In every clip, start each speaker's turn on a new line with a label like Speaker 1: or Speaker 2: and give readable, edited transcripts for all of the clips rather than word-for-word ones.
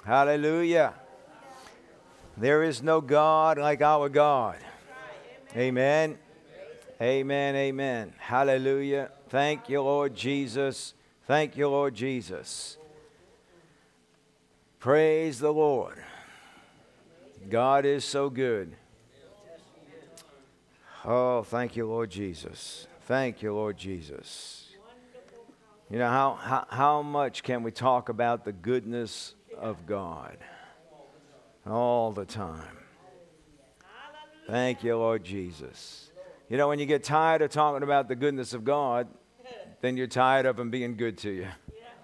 Speaker 1: Hallelujah. There is no God like our God. Amen. Amen. Amen. Hallelujah. Thank you, Lord Jesus. Thank you, Lord Jesus. Praise the Lord. God is so good. Oh, thank you, Lord Jesus. Thank you, Lord Jesus. You know, how much can we talk about the goodness of God? All the time. Thank you, Lord Jesus. You know, when you get tired of talking about the goodness of God, then you're tired of Him being good to you.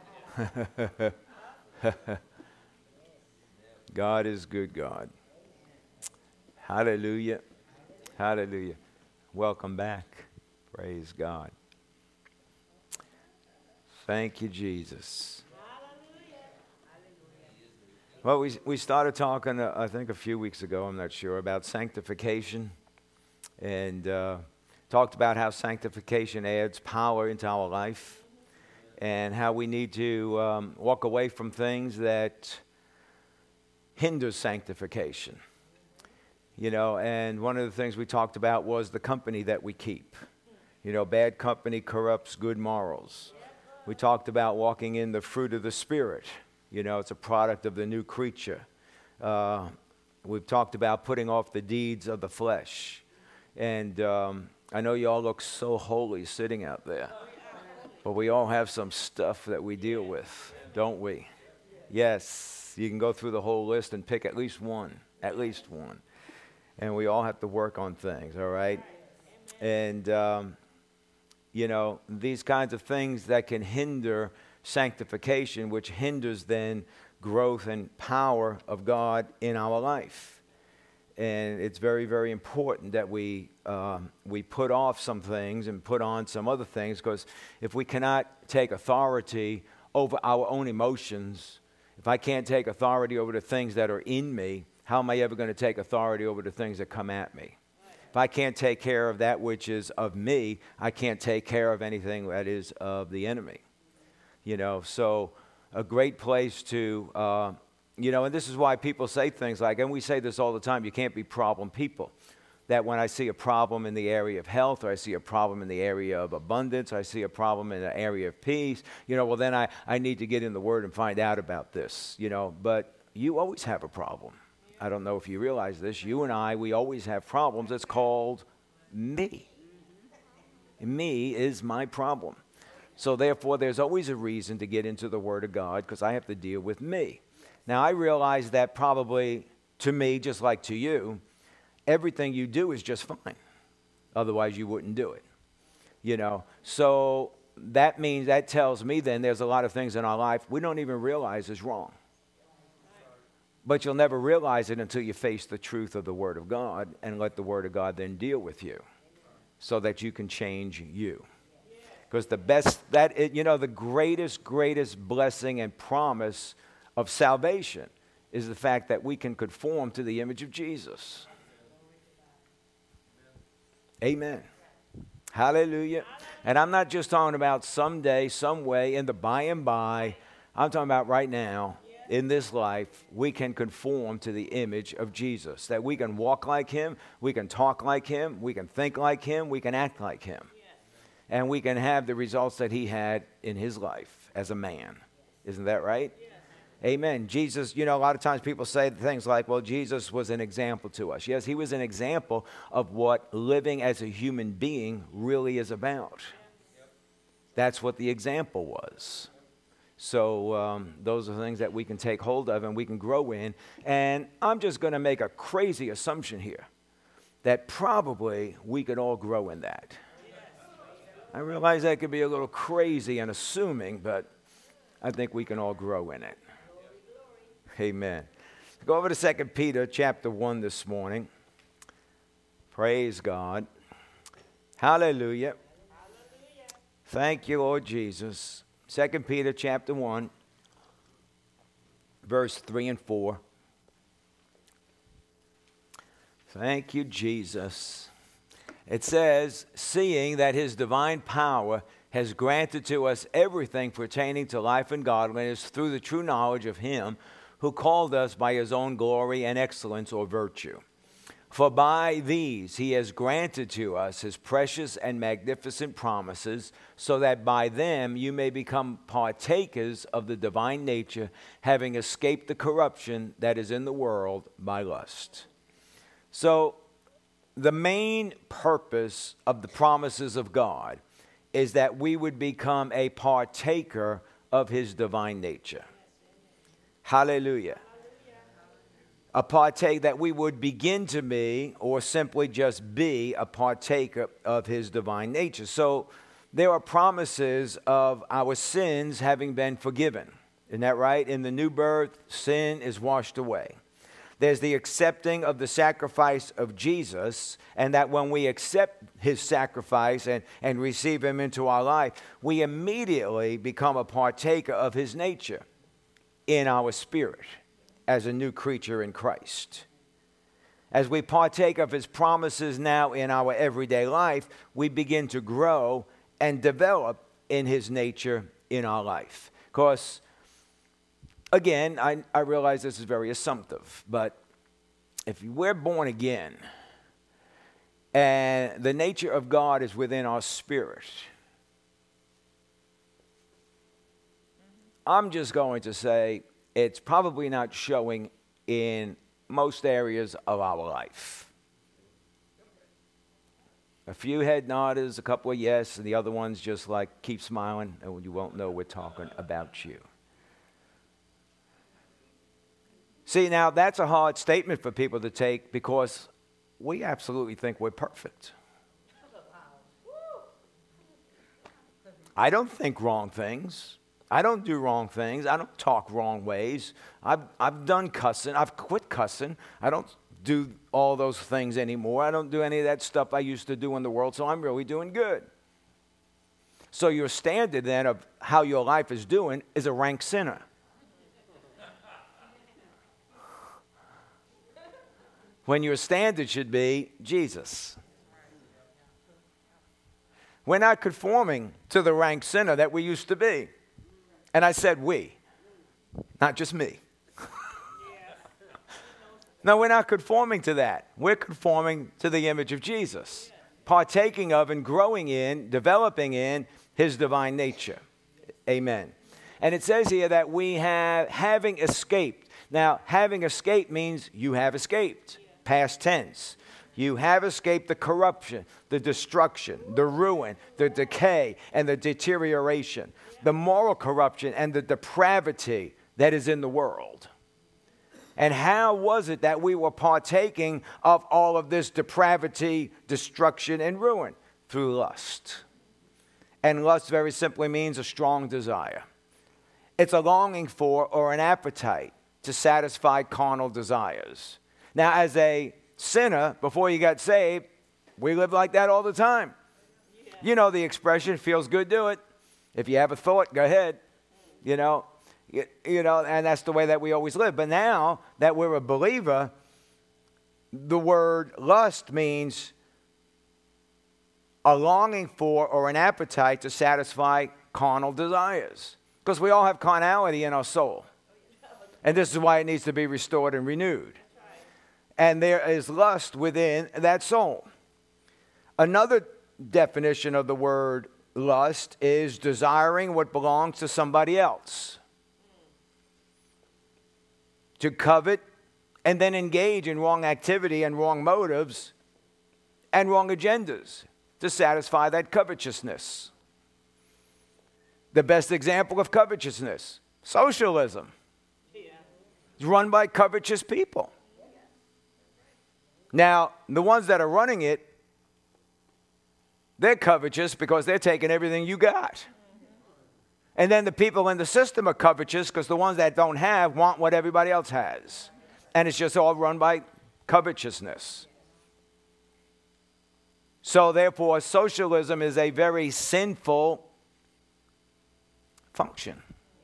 Speaker 1: God is good, God. Hallelujah. Hallelujah. Welcome back. Praise God. Thank you, Jesus. Well, we started talking, I think a few weeks ago, I'm not sure, about sanctification. And talked about how sanctification adds power into our life. And how we need to walk away from things that hinder sanctification. You know, and one of the things we talked about was the company that we keep. You know, bad company corrupts good morals. We talked about walking in the fruit of the Spirit. You know, it's a product of the new creature. We've talked about putting off the deeds of the flesh. And I know you all look so holy sitting out there. But we all have some stuff that we deal with, don't we? Yes, you can go through the whole list and pick at least one. And we all have to work on things, all right? And, you know, these kinds of things that can hinder sanctification, which hinders then growth and power of God in our life. And it's very, very important that we put off some things and put on some other things, because if we cannot take authority over our own emotions, if I can't take authority over the things that are in me, how am I ever going to take authority over the things that come at me? If I can't take care of that which is of me, I can't take care of anything that is of the enemy. You know, so a great place to, you know, and this is why people say things like, and we say this all the time, you can't be problem people. That when I see a problem in the area of health, or I see a problem in the area of abundance, I see a problem in the area of peace, you know, well then I need to get in the Word and find out about this, you know. But you always have a problem. I don't know if you realize this. You and I, we always have problems. It's called me. Me is my problem. So therefore, there's always a reason to get into the Word of God, because I have to deal with me. Now, I realize that probably to me, just like to you, everything you do is just fine. Otherwise, you wouldn't do it. You know, so that means, that tells me then there's a lot of things in our life we don't even realize is wrong. But you'll never realize it until you face the truth of the Word of God and let the Word of God then deal with you so that you can change you. Because the best, you know, the greatest blessing and promise of salvation is the fact that we can conform to the image of Jesus. Amen. Hallelujah. And I'm not just talking about someday, some way, in the by and by. I'm talking about right now, in this life, we can conform to the image of Jesus. That we can walk like Him, we can talk like Him, we can think like Him, we can act like Him. And we can have the results that He had in His life as a man. Isn't that right? Amen. Jesus, you know, a lot of times people say things like, well, Jesus was an example to us. Yes, He was an example of what living as a human being really is about. That's what the example was. So those are things that we can take hold of and we can grow in. And I'm just going to make a crazy assumption here that probably we could all grow in that. I realize that could be a little crazy and assuming, but I think we can all grow in it. Amen. Go over to 2 Peter chapter 1 this morning. Praise God. Hallelujah. Thank you, Lord Jesus. 2 Peter chapter 1, verse 3 and 4. Thank you, Jesus. It says, seeing that His divine power has granted to us everything pertaining to life and godliness through the true knowledge of Him who called us by his own glory and excellence or virtue. For by these he has granted to us his precious and magnificent promises, so that by them you may become partakers of the divine nature, having escaped the corruption that is in the world by lust. So, the main purpose of the promises of God is that we would become a partaker of his divine nature. Hallelujah. That we would begin to be, or simply just be, a partaker of his divine nature. So there are promises of our sins having been forgiven. Isn't that right? In the new birth, sin is washed away. There's the accepting of the sacrifice of Jesus, and that when we accept his sacrifice and receive him into our life, we immediately become a partaker of his nature in our spirit, as a new creature in Christ. As we partake of his promises now in our everyday life, we begin to grow and develop in his nature in our life. Because, again, I realize this is very assumptive, but if we're born again and the nature of God is within our spirit, I'm just going to say, it's probably not showing in most areas of our life. A few head nodders, a couple of yes, and the other ones just like keep smiling, and you won't know we're talking about you. See, now that's a hard statement for people to take because we absolutely think we're perfect. I don't think wrong things. I don't do wrong things. I don't talk wrong ways. I've done cussing. I've quit cussing. I don't do all those things anymore. I don't do any of that stuff I used to do in the world, so I'm really doing good. So your standard then of how your life is doing is a rank sinner. When your standard should be Jesus. We're not conforming to the rank sinner that we used to be. And I said we, not just me. No, we're not conforming to that. We're conforming to the image of Jesus, partaking of and growing in, developing in his divine nature. Amen. And it says here that we having escaped. Now, having escaped means you have escaped, past tense. You have escaped the corruption, the destruction, the ruin, the decay, and the deterioration, the moral corruption and the depravity that is in the world. And how was it that we were partaking of all of this depravity, destruction, and ruin? Through lust. And lust very simply means a strong desire. It's a longing for or an appetite to satisfy carnal desires. Now, as a sinner, before you got saved, we lived like that all the time. Yeah. You know the expression, feels good, do it. If you have a thought, go ahead. You know, and that's the way that we always live. But now that we're a believer, the word lust means a longing for or an appetite to satisfy carnal desires. Because we all have carnality in our soul. And this is why it needs to be restored and renewed. And there is lust within that soul. Another definition of the word lust is desiring what belongs to somebody else. To covet and then engage in wrong activity and wrong motives and wrong agendas to satisfy that covetousness. The best example of covetousness, socialism. It's run by covetous people. Now, the ones that are running it, they're covetous because they're taking everything you got. And then the people in the system are covetous because the ones that don't have want what everybody else has. And it's just all run by covetousness. So therefore, socialism is a very sinful function.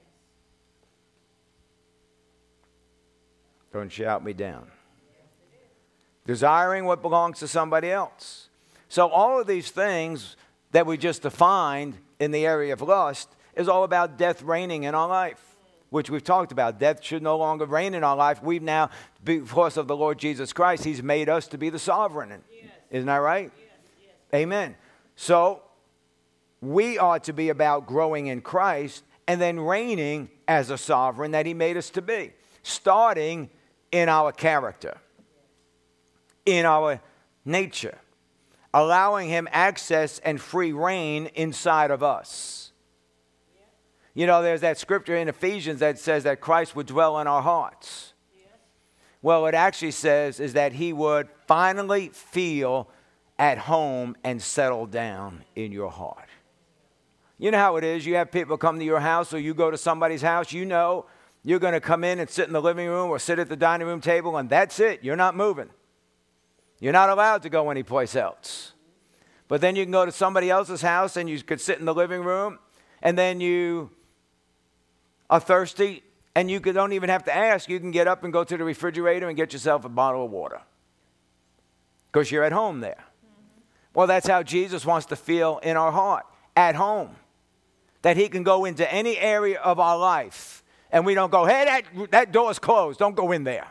Speaker 1: Don't shout me down. Desiring what belongs to somebody else. So all of these things that we just defined in the area of lust is all about death reigning in our life. which we've talked about. Death should no longer reign in our life. We've now, because of the Lord Jesus Christ, he's made us to be the sovereign. Yes. Isn't that right? Yes. Yes. Amen. So we are to be about growing in Christ and then reigning as a sovereign that he made us to be, starting in our character, in our nature, allowing him access and free reign inside of us. You know, there's that scripture in Ephesians that says that Christ would dwell in our hearts. Well, it actually says is that he would finally feel at home and settle down in your heart. You know how it is. You have people come to your house or you go to somebody's house. You know you're going to come in and sit in the living room or sit at the dining room table, and that's it. You're not moving. You're not allowed to go anyplace else. But then you can go to somebody else's house and you could sit in the living room, and then you are thirsty and you don't even have to ask. You can get up and go to the refrigerator and get yourself a bottle of water because you're at home there. Well, that's how Jesus wants to feel in our heart, at home. That he can go into any area of our life and we don't go, hey, that door's closed. Don't go in there.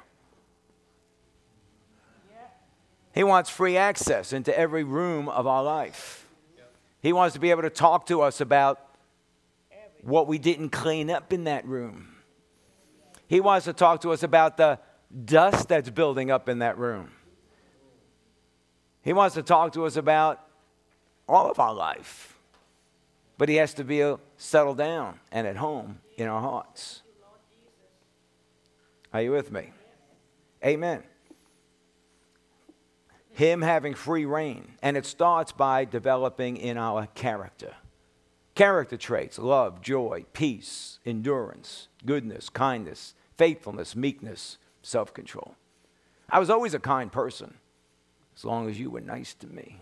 Speaker 1: He wants free access into every room of our life. He wants to be able to talk to us about what we didn't clean up in that room. He wants to talk to us about the dust that's building up in that room. He wants to talk to us about all of our life. But he has to be settled down and at home in our hearts. Are you with me? Amen. Him having free reign. And it starts by developing in our character. Character traits: love, joy, peace, endurance, goodness, kindness, faithfulness, meekness, self-control. I was always a kind person, as long as you were nice to me.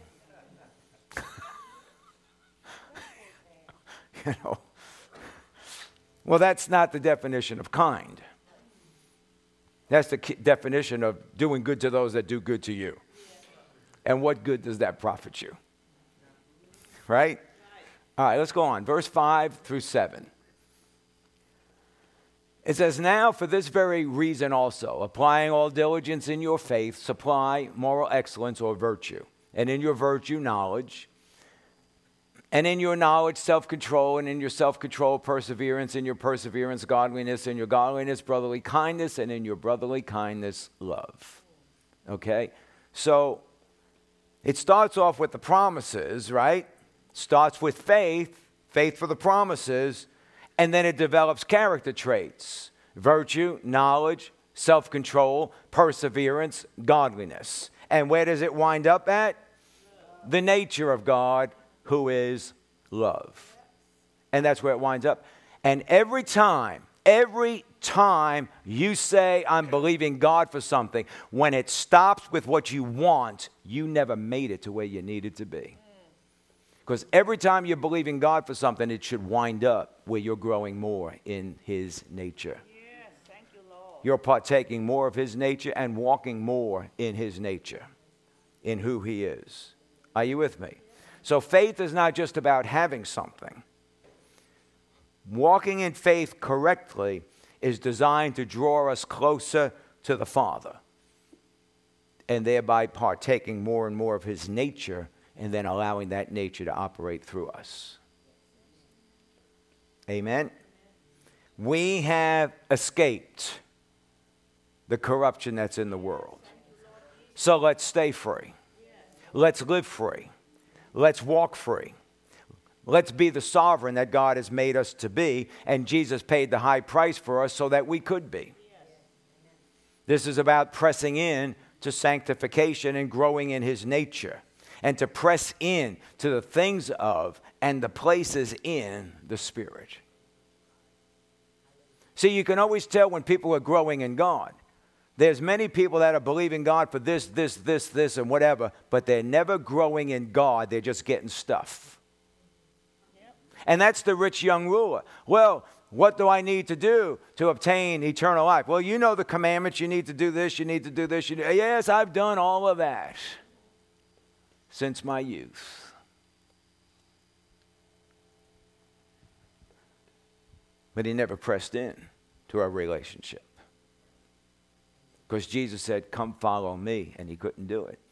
Speaker 1: You know. Well, that's not the definition of kind. That's the definition of doing good to those that do good to you. And what good does that profit you? Right? All right, let's go on. Verse 5 through 7. It says, now for this very reason also, applying all diligence in your faith, supply moral excellence or virtue. And in your virtue, knowledge. And in your knowledge, self-control. And in your self-control, perseverance. In your perseverance, godliness. In your godliness, brotherly kindness. And in your brotherly kindness, love. Okay? So it starts off with the promises, right? Starts with faith for the promises, and then it develops character traits: virtue, knowledge, self-control, perseverance, godliness. And where does it wind up at? The nature of God, who is love. And that's where it winds up. And every time you say, I'm believing God for something, when it stops with what you want, you never made it to where you needed to be. Because every time you're believing God for something, it should wind up where you're growing more in his nature.
Speaker 2: Yes, thank you, Lord.
Speaker 1: You're partaking more of his nature and walking more in his nature, in who he is. Are you with me? So faith is not just about having something. Walking in faith correctly is designed to draw us closer to the Father, and thereby partaking more and more of his nature, and then allowing that nature to operate through us. Amen? We have escaped the corruption that's in the world. So let's stay free. Let's live free. Let's walk free. Let's be the sovereign that God has made us to be, and Jesus paid the high price for us so that we could be. This is about pressing in to sanctification and growing in his nature, and to press in to the things of and the places in the Spirit. See, you can always tell when people are growing in God. There's many people that are believing God for this, and whatever, but they're never growing in God. They're just getting stuff. Yep. And that's the rich young ruler. Well, what do I need to do to obtain eternal life? Well, you know the commandments. You need to do this. You need to do this. Yes, I've done all of that since my youth. But he never pressed in. to a relationship. Because Jesus said, come follow me, and he couldn't do it.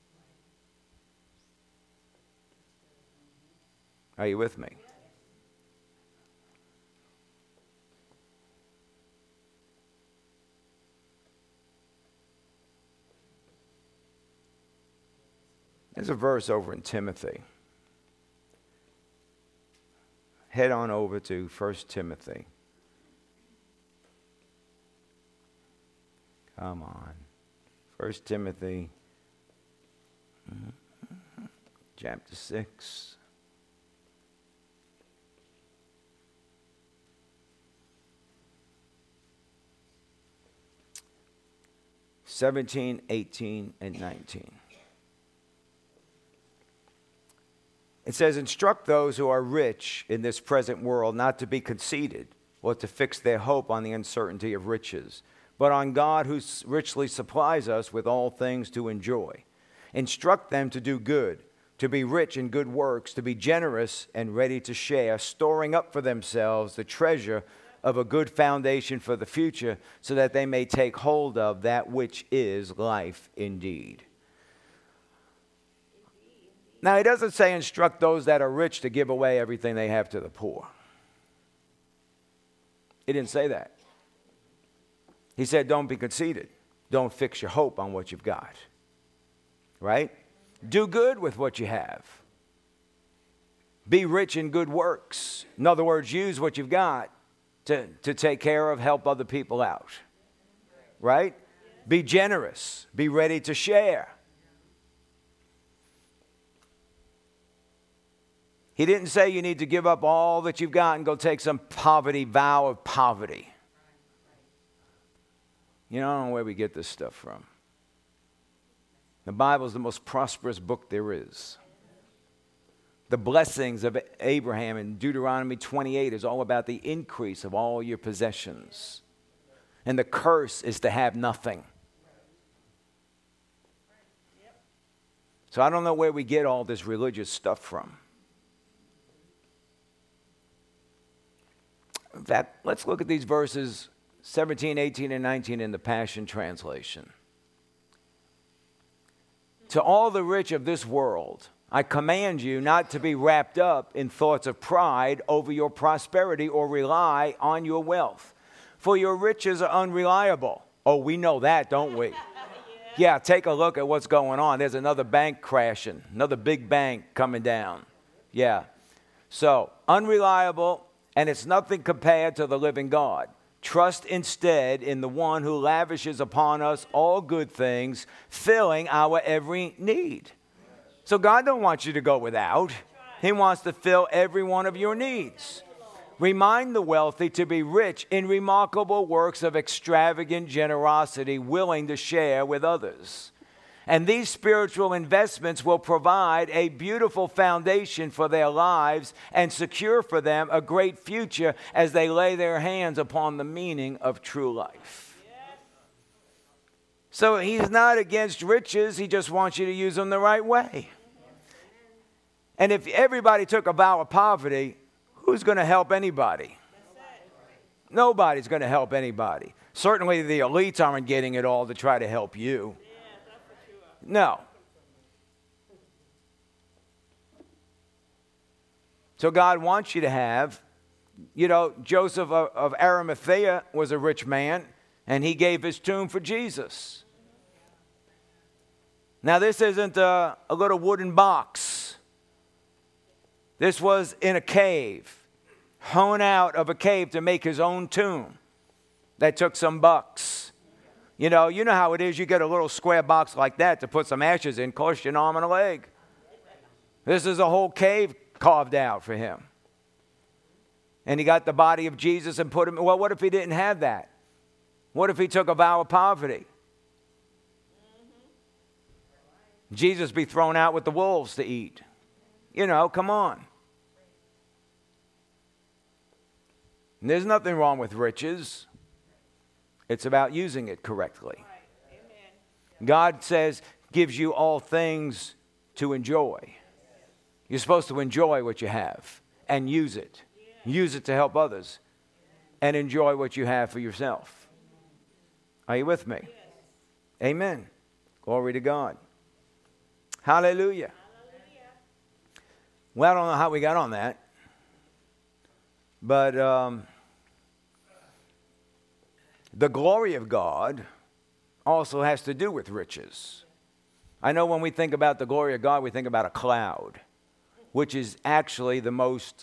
Speaker 1: Are you with me? There's a verse over in Timothy. Head on over to 1 Timothy. Come on. 1 Timothy chapter 6. (17, 18, and 19). It says, instruct those who are rich in this present world not to be conceited or to fix their hope on the uncertainty of riches, but on God who richly supplies us with all things to enjoy. Instruct them to do good, to be rich in good works, to be generous and ready to share, storing up for themselves the treasure of a good foundation for the future, so that they may take hold of that which is life indeed. Now, he doesn't say instruct those that are rich to give away everything they have to the poor. He didn't say that. He said don't be conceited. Don't fix your hope on what you've got. Right? Do good with what you have. Be rich in good works. In other words, use what you've got to take care of, help other people out. Right? Be generous. Be ready to share. He didn't say you need to give up all that you've got and go take some poverty vow of poverty. You know, I don't know where we get this stuff from. The Bible is the most prosperous book there is. The blessings of Abraham in Deuteronomy 28 is all about the increase of all your possessions. And the curse is to have nothing. So I don't know where we get all this religious stuff from. In fact, let's look at these verses 17, 18, and 19 in the Passion Translation. To all the rich of this world, I command you not to be wrapped up in thoughts of pride over your prosperity or rely on your wealth. For your riches are unreliable. Oh, we know that, don't we? Yeah, take a look at what's going on. There's another bank crashing, another big bank coming down. Yeah. So, unreliable, and it's nothing compared to the living God. Trust instead in the one who lavishes upon us all good things, filling our every need. So God don't want you to go without. He wants to fill every one of your needs. Remind the wealthy to be rich in remarkable works of extravagant generosity, willing to share with others. And these spiritual investments will provide a beautiful foundation for their lives and secure for them a great future as they lay their hands upon the meaning of true life. So he's not against riches. He just wants you to use them the right way. And if everybody took a vow of poverty, who's going to help anybody? Nobody's going to help anybody. Certainly the elites aren't getting it all to try to help you. No. So God wants you to have, Joseph of Arimathea was a rich man, and he gave his tomb for Jesus. Now this isn't a little wooden box. This was in a cave, hewn out of a cave to make his own tomb. That took some bucks. You know how it is. You get a little square box like that to put some ashes in, costs you an arm and a leg. This is a whole cave carved out for him. And he got the body of Jesus and put him. Well, what if he didn't have that? What if he took a vow of poverty? Jesus be thrown out with the wolves to eat. Come on. And there's nothing wrong with riches. It's about using it correctly. God says, gives you all things to enjoy. You're supposed to enjoy what you have and use it. Use it to help others. and enjoy what you have for yourself. Are you with me? Yes. Amen. Glory to God. Hallelujah. Well, I don't know how we got on that, but the glory of God also has to do with riches. I know when we think about the glory of God, we think about a cloud, which is actually the most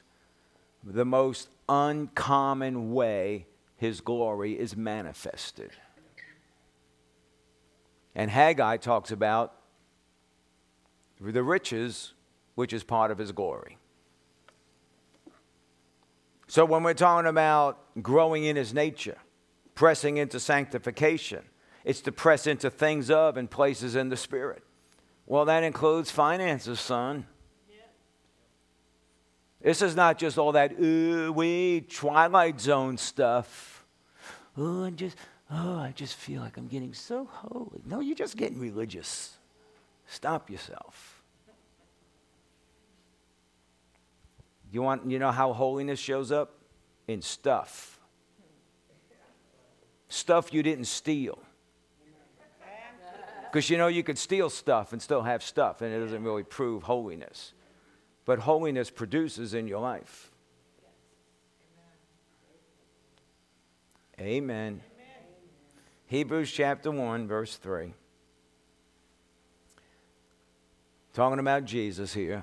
Speaker 1: uncommon way His glory is manifested. And Haggai talks about the riches, which is part of His glory. So when we're talking about growing in His nature, pressing into sanctification, it's to press into things of and places in the Spirit. Well, that includes finances, son. Yeah. This is not just all that Twilight Zone stuff. I just feel like I'm getting so holy. No, you're just getting religious. Stop yourself. You know how holiness shows up? In stuff. Stuff you didn't steal. Because you could steal stuff and still have stuff, and it doesn't really prove holiness. But holiness produces in your life. Amen. Hebrews chapter 1, verse 3. Talking about Jesus here.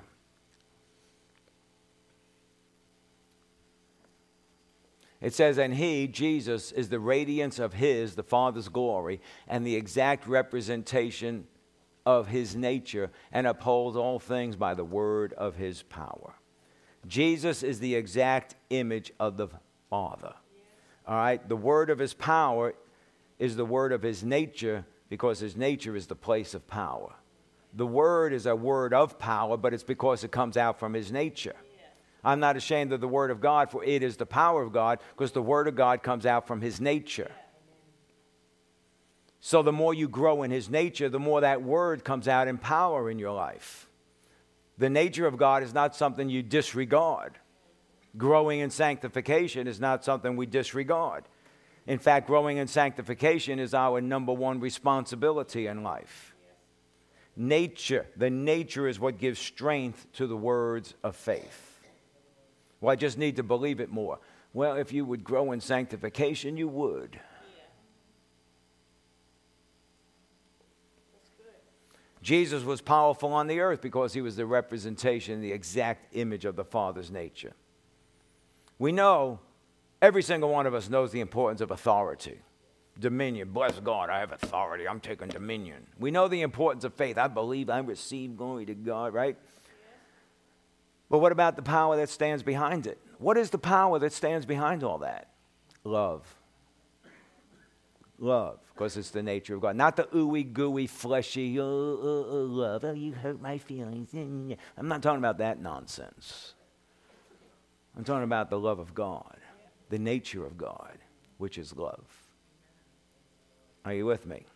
Speaker 1: It says, and He, Jesus, is the radiance of His, the Father's glory, and the exact representation of His nature, and upholds all things by the word of His power. Jesus is the exact image of the Father. All right? The word of His power is the word of His nature, because His nature is the place of power. The word is a word of power, but it's because it comes out from His nature. I'm not ashamed of the word of God, for it is the power of God, because the word of God comes out from His nature. So the more you grow in His nature, the more that word comes out in power in your life. The nature of God is not something you disregard. Growing in sanctification is not something we disregard. In fact, growing in sanctification is our number one responsibility in life. Nature, the nature is what gives strength to the words of faith. Well, I just need to believe it more. Well, if you would grow in sanctification, you would. Jesus was powerful on the earth because He was the representation, the exact image of the Father's nature. We know, every single one of us knows the importance of authority. Dominion. Bless God, I have authority. I'm taking dominion. We know the importance of faith. I believe, I receive, glory to God, right? But what about the power that stands behind it? What is the power that stands behind all that? Love. Love, because it's the nature of God. Not the ooey gooey fleshy love. Oh, you hurt my feelings. I'm not talking about that nonsense. I'm talking about the love of God, the nature of God, which is love. Are you with me?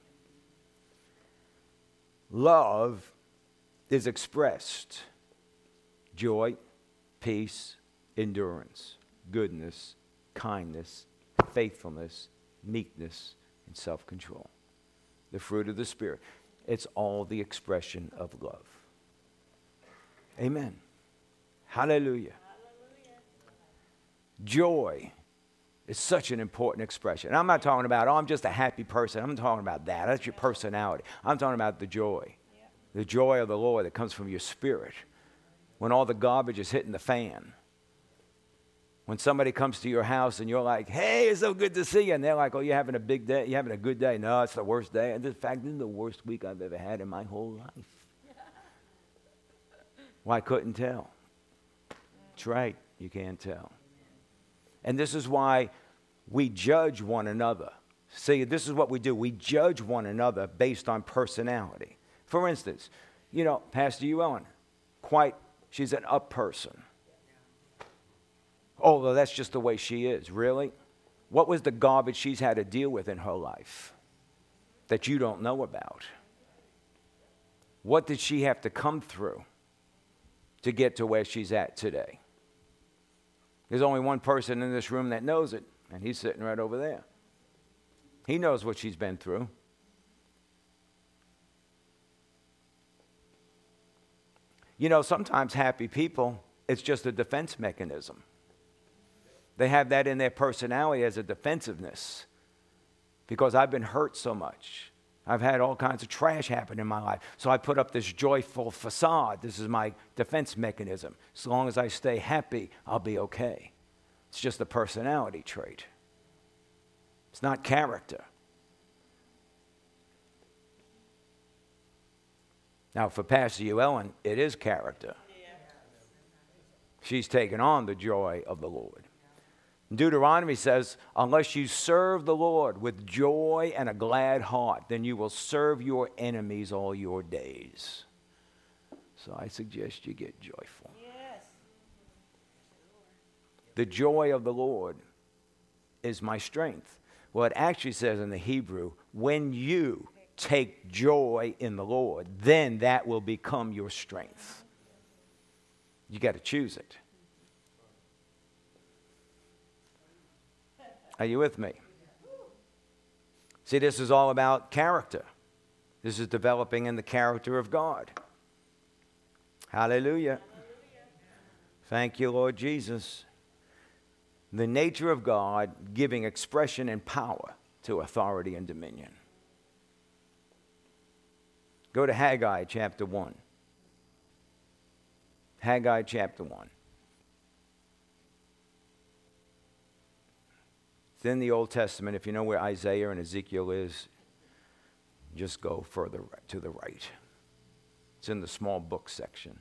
Speaker 1: Love is expressed. Joy, peace, endurance, goodness, kindness, faithfulness, meekness, and self-control. The fruit of the Spirit. It's all the expression of love. Amen. Hallelujah. Joy is such an important expression. And I'm not talking about, I'm just a happy person. I'm talking about that. That's your personality. I'm talking about the joy. The joy of the Lord that comes from your spirit. When all the garbage is hitting the fan. When somebody comes to your house and you're like, hey, it's so good to see you. And they're like, oh, you're having a big day? You're having a good day? No, it's the worst day. And in fact, this is the worst week I've ever had in my whole life. Well, I couldn't tell. That's right. You can't tell. And this is why we judge one another. See, this is what we do. We judge one another based on personality. For instance, Pastor Ellen, she's an up person. Oh, well, that's just the way she is. Really? What was the garbage she's had to deal with in her life that you don't know about? What did she have to come through to get to where she's at today? There's only one person in this room that knows it. And he's sitting right over there. He knows what she's been through. You know, sometimes happy people, it's just a defense mechanism. They have that in their personality as a defensiveness. Because I've been hurt so much. I've had all kinds of trash happen in my life. So I put up this joyful facade. This is my defense mechanism. As long as I stay happy, I'll be okay. It's just a personality trait. It's not character. Now, for Pastor Hugh Ellen, it is character. She's taken on the joy of the Lord. Deuteronomy says, unless you serve the Lord with joy and a glad heart, then you will serve your enemies all your days. So I suggest you get joyful. Yes. The joy of the Lord is my strength. Well, it actually says in the Hebrew, when you take joy in the Lord, then that will become your strength. You got to choose it. Are you with me? See, this is all about character. This is developing in the character of God. Hallelujah. Thank you, Lord Jesus. The nature of God giving expression and power to authority and dominion. Go to Haggai chapter 1. Haggai chapter 1. It's in the Old Testament. If you know where Isaiah and Ezekiel is, just go further to the right. It's in the small book section.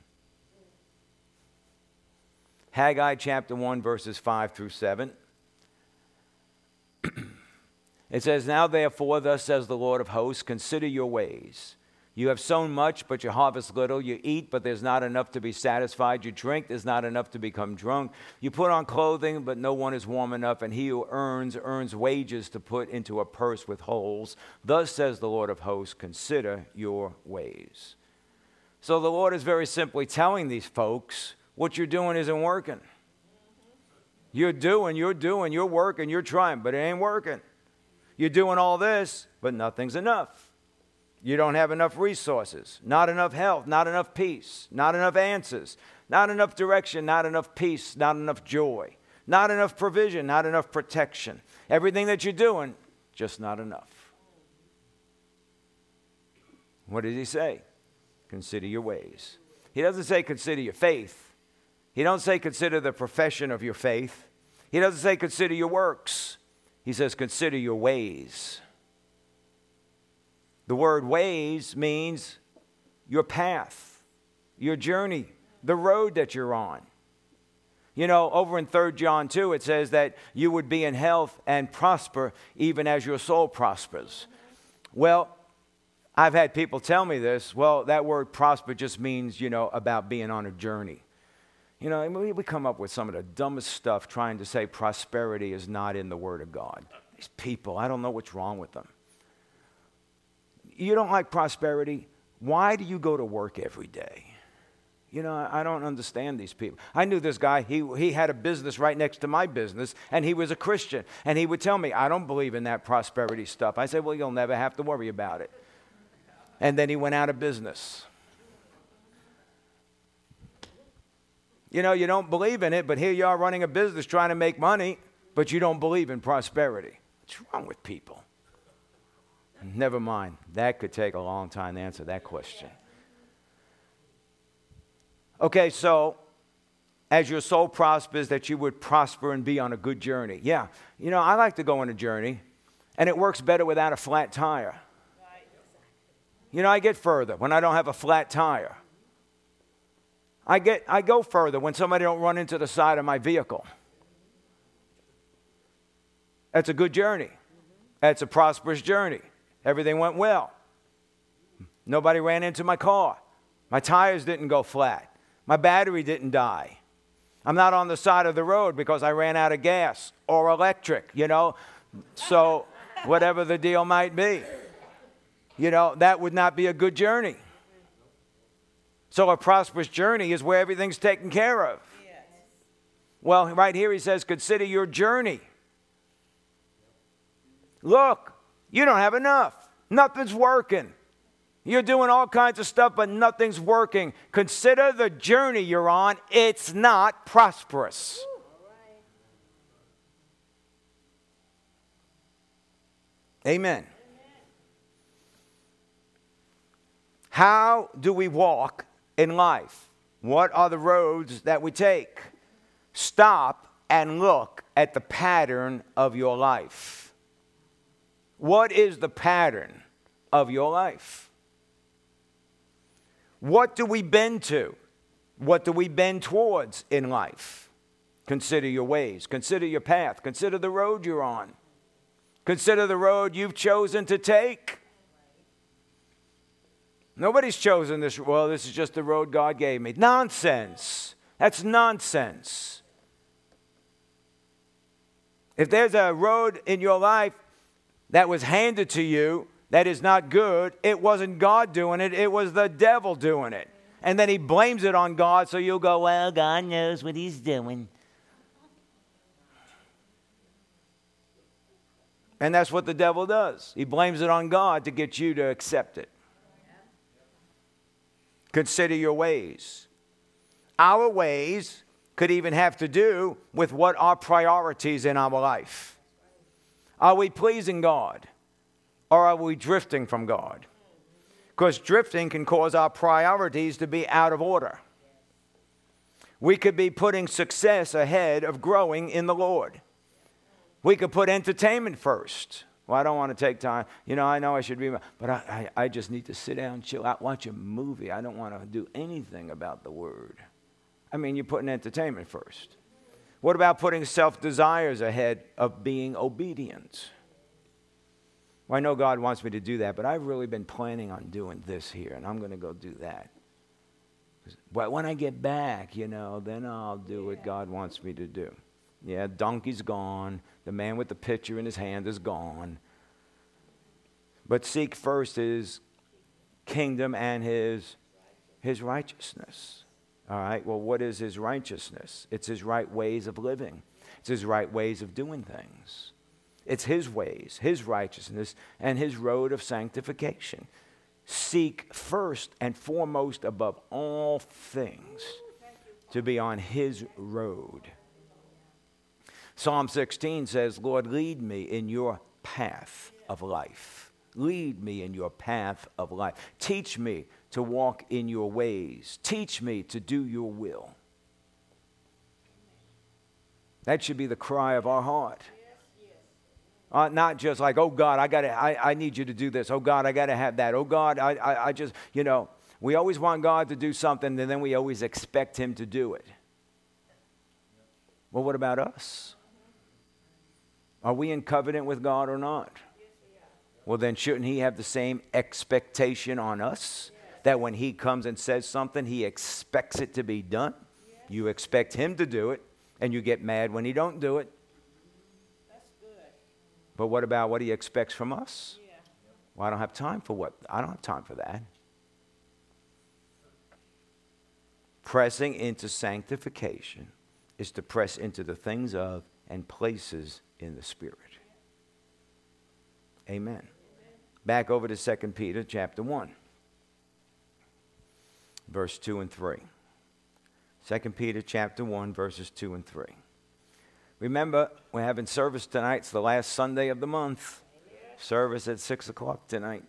Speaker 1: Haggai chapter 1, verses 5 through 7. It says, now therefore, thus says the Lord of hosts, consider your ways. You have sown much, but you harvest little. You eat, but there's not enough to be satisfied. You drink, there's not enough to become drunk. You put on clothing, but no one is warm enough. And he who earns wages to put into a purse with holes. Thus says the Lord of hosts, consider your ways. So the Lord is very simply telling these folks, what you're doing isn't working. You're working, you're trying, but it ain't working. You're doing all this, but nothing's enough. You don't have enough resources, not enough health, not enough peace, not enough answers, not enough direction, not enough peace, not enough joy, not enough provision, not enough protection. Everything that you're doing, just not enough. What does he say? Consider your ways. He doesn't say consider your faith. He don't say consider the profession of your faith. He doesn't say consider your works. He says consider your ways. The word ways means your path, your journey, the road that you're on. You know, over in 3 John 2, it says that you would be in health and prosper even as your soul prospers. Well, I've had people tell me this. Well, that word prosper just means, about being on a journey. We come up with some of the dumbest stuff trying to say prosperity is not in the Word of God. These people, I don't know what's wrong with them. You don't like prosperity? Why do you go to work every day? I don't understand these people. I knew this guy. He had a business right next to my business, and he was a Christian. And he would tell me, I don't believe in that prosperity stuff. I said, well, you'll never have to worry about it. And then he went out of business. You don't believe in it, but here you are running a business trying to make money, but you don't believe in prosperity. What's wrong with people? Never mind. That could take a long time to answer that question. Okay, so as your soul prospers, that you would prosper and be on a good journey. Yeah, I like to go on a journey, and it works better without a flat tire. I get further when I don't have a flat tire. I go further when somebody don't run into the side of my vehicle. That's a good journey. That's a prosperous journey. Everything went well. Nobody ran into my car. My tires didn't go flat. My battery didn't die. I'm not on the side of the road because I ran out of gas or electric, So whatever the deal might be, that would not be a good journey. So a prosperous journey is where everything's taken care of. Yes. Well, right here he says, consider your journey. Look, you don't have enough. Nothing's working. You're doing all kinds of stuff, but nothing's working. Consider the journey you're on. It's not prosperous. Amen. How do we walk in life? What are the roads that we take? Stop and look at the pattern of your life. What is the pattern of your life? What do we bend to? What do we bend towards in life? Consider your ways. Consider your path. Consider the road you're on. Consider the road you've chosen to take. Nobody's chosen this. Well, this is just the road God gave me. Nonsense. That's nonsense. If there's a road in your life that was handed to you that is not good, it wasn't God doing it. It was the devil doing it. And then he blames it on God, so you'll go, well, God knows what he's doing. And that's what the devil does. He blames it on God to get you to accept it. Consider your ways. Our ways could even have to do with what our priorities in our life. Are we pleasing God? Or are we drifting from God? Because drifting can cause our priorities to be out of order. We could be putting success ahead of growing in the Lord. We could put entertainment first. Well, I don't want to take time. I know I should be, but I just need to sit down, chill out, watch a movie. I don't want to do anything about the Word. I mean, you're putting entertainment first. What about putting self-desires ahead of being obedient? Well, I know God wants me to do that, but I've really been planning on doing this here, and I'm going to go do that. But when I get back, then I'll do what God wants me to do. Yeah, donkey's gone. The man with the pitcher in his hand is gone. But seek first his kingdom and his righteousness. All right, well, what is his righteousness? It's his right ways of living. It's his right ways of doing things. It's his ways, his righteousness, and his road of sanctification. Seek first and foremost above all things to be on his road. Psalm 16 says, Lord, lead me in your path of life. Lead me in your path of life. Teach me to walk in your ways. Teach me to do your will. That should be the cry of our heart. Not just like, oh God, I need you to do this. Oh God, I got to have that. Oh God, I just, we always want God to do something and then we always expect him to do it. Well, what about us? Are we in covenant with God or not? Well, then shouldn't he have the same expectation on us? That when he comes and says something, he expects it to be done. You expect him to do it, and you get mad when he don't do it. But what about what he expects from us? Well, I don't have time for that. Pressing into sanctification is to press into the things of and places in the Spirit. Amen. Back over to 2 Peter chapter 1, verse 2 and 3. 2 Peter chapter 1, verses 2 and 3. Remember, we're having service tonight. It's the last Sunday of the month. Service at 6 o'clock tonight.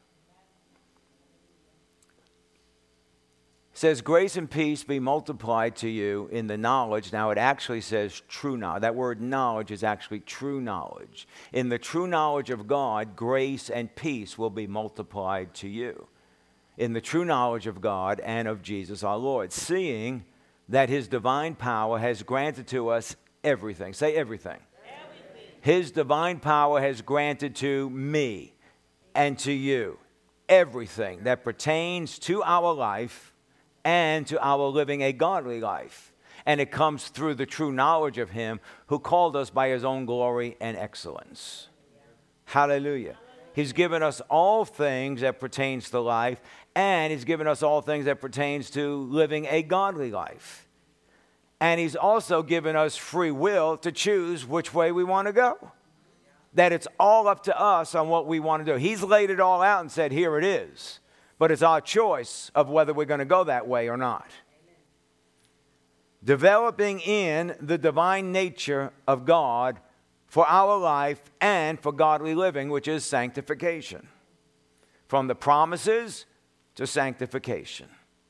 Speaker 1: It says, grace and peace be multiplied to you in the knowledge. Now, it actually says true knowledge. That word knowledge is actually true knowledge. In the true knowledge of God, grace and peace will be multiplied to you. In the true knowledge of God and of Jesus our Lord, seeing that his divine power has granted to us everything. Say everything. His divine power has granted to me and to you everything that pertains to our life and to our living a godly life. And it comes through the true knowledge of him who called us by his own glory and excellence. Hallelujah. He's given us all things that pertains to life, and he's given us all things that pertains to living a godly life. And he's also given us free will to choose which way we want to go. that it's all up to us on what we want to do. He's laid it all out and said, here it is. But it's our choice of whether we're going to go that way or not. Amen. Developing in the divine nature of God for our life and for godly living, which is sanctification. From the promises to sanctification.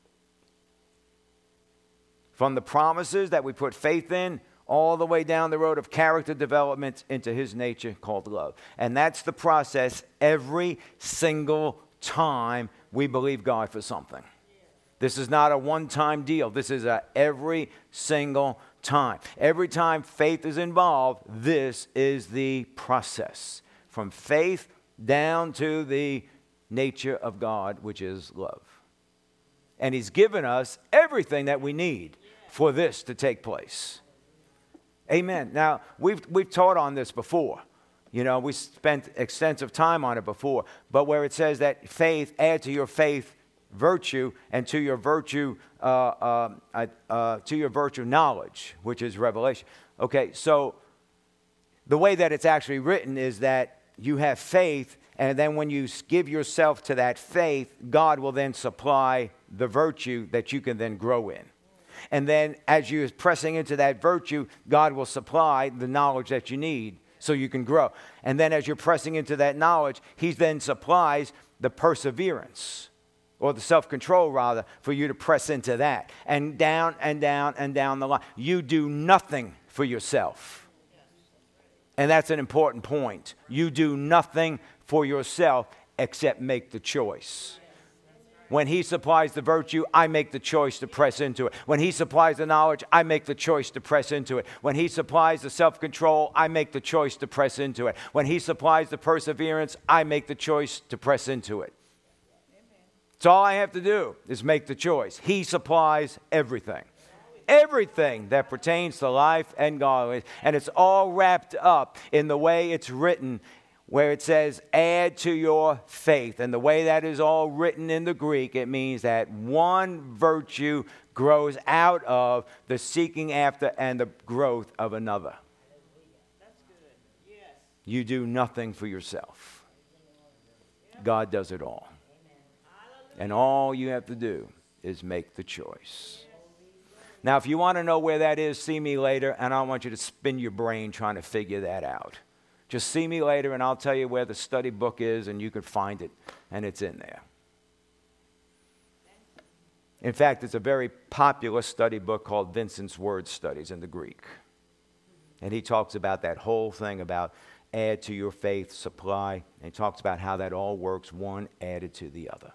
Speaker 1: From the promises that we put faith in, all the way down the road of character development into his nature called love. And that's the process every single time we believe God for something. This is not a one-time deal. This is a every single time. Every time faith is involved, this is the process. From faith down to the nature of God, which is love. And he's given us everything that we need for this to take place. Amen. Now, we've taught on this before. You know, we spent extensive time on it before. But where it says that faith, add to your faith virtue, and to your virtue knowledge, which is revelation. Okay, so the way that it's actually written is that you have faith, and then when you give yourself to that faith, God will then supply the virtue that you can then grow in. And then as you're pressing into that virtue, God will supply the knowledge that you need so you can grow. And then as you're pressing into that knowledge, he then supplies the perseverance, or the self-control rather, for you to press into that. And down and down and down the line. You do nothing for yourself. And that's an important point. You do nothing for yourself except make the choice. When he supplies the virtue, I make the choice to press into it. When he supplies the knowledge, I make the choice to press into it. When he supplies the self-control, I make the choice to press into it. When he supplies the perseverance, I make the choice to press into it. So all I have to do is make the choice. He supplies everything. Everything that pertains to life and godliness. And it's all wrapped up in the way it's written, where it says, add to your faith. And the way that is all written in the Greek, it means that one virtue grows out of the seeking after and the growth of another.
Speaker 2: That's good. Yes.
Speaker 1: You do nothing for yourself. God does it all. And all you have to do is make the choice. Now, if you want to know where that is, see me later, and I don't want you to spin your brain trying to figure that out. Just see me later, and I'll tell you where the study book is, and you can find it, and it's in there. In fact, it's a very popular study book called Vincent's Word Studies in the Greek. And he talks about that whole thing about add to your faith, supply, and he talks about how that all works, one added to the other.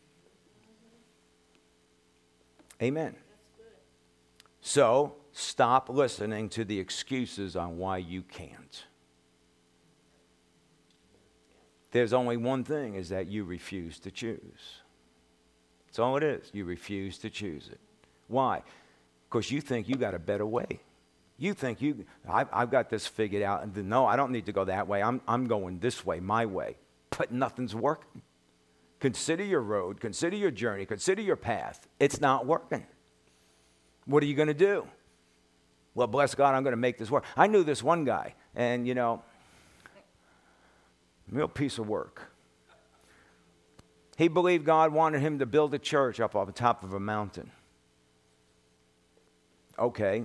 Speaker 1: Amen. So, stop listening to the excuses on why you can't. There's only one thing, is that you refuse to choose. That's all it is. You refuse to choose it. Why? Because you think you got a better way. You think I've got this figured out, and no, I don't need to go that way. I'm going this way, my way. But nothing's working. Consider your road, consider your journey, consider your path. It's not working. What are you going to do? Well, bless God, I'm going to make this work. I knew this one guy, and real piece of work. He believed God wanted him to build a church up on the top of a mountain. Okay.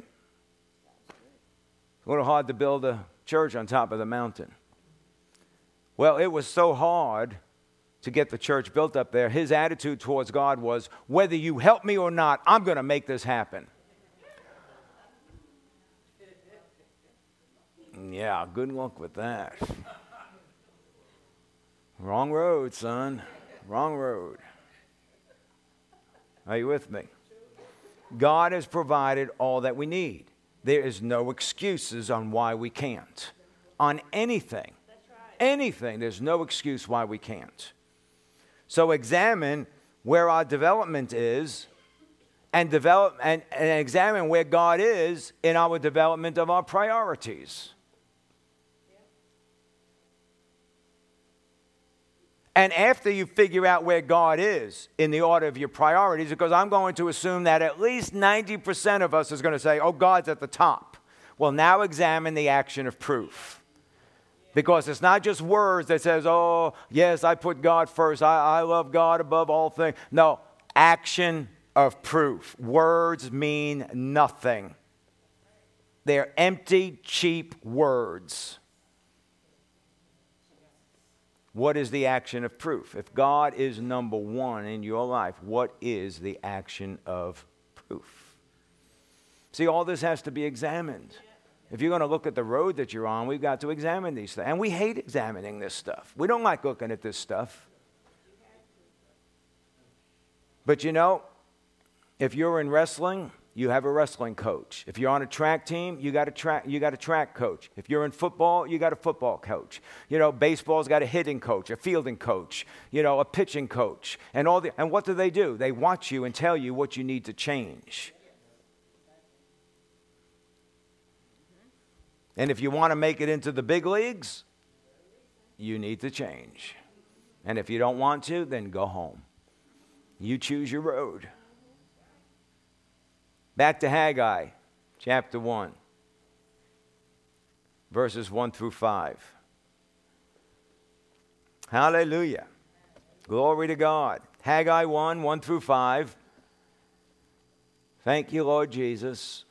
Speaker 1: A little hard to build a church on top of the mountain. Well, it was so hard to get the church built up there. His attitude towards God was, whether you help me or not, I'm going to make this happen. Yeah, good luck with that. Wrong road, son. Wrong road. Are you with me? God has provided all that we need. There is no excuses on why we can't. On anything. Anything, there's no excuse why we can't. So examine where our development is and examine where God is in our development of our priorities. And after you figure out where God is in the order of your priorities, because I'm going to assume that at least 90% of us is going to say, oh, God's at the top. Well, now examine the action of proof. Because it's not just words that says, oh, yes, I put God first. I love God above all things. No, action of proof. Words mean nothing. They're empty, cheap words. What is the action of proof? If God is number one in your life, what is the action of proof? See, all this has to be examined. If you're going to look at the road that you're on, we've got to examine these things. And we hate examining this stuff. We don't like looking at this stuff. But you know, if you're in wrestling, you have a wrestling coach. If you're on a track team, you got a track coach. If you're in football, you got a football coach. You know, baseball's got a hitting coach, a fielding coach, you know, a pitching coach. And what do? They watch you and tell you what you need to change. And if you want to make it into the big leagues, you need to change. And if you don't want to, then go home. You choose your road. Back to Haggai, chapter 1, verses 1 through 5. Hallelujah. Glory to God. Haggai 1, 1 through 5. Thank you, Lord Jesus.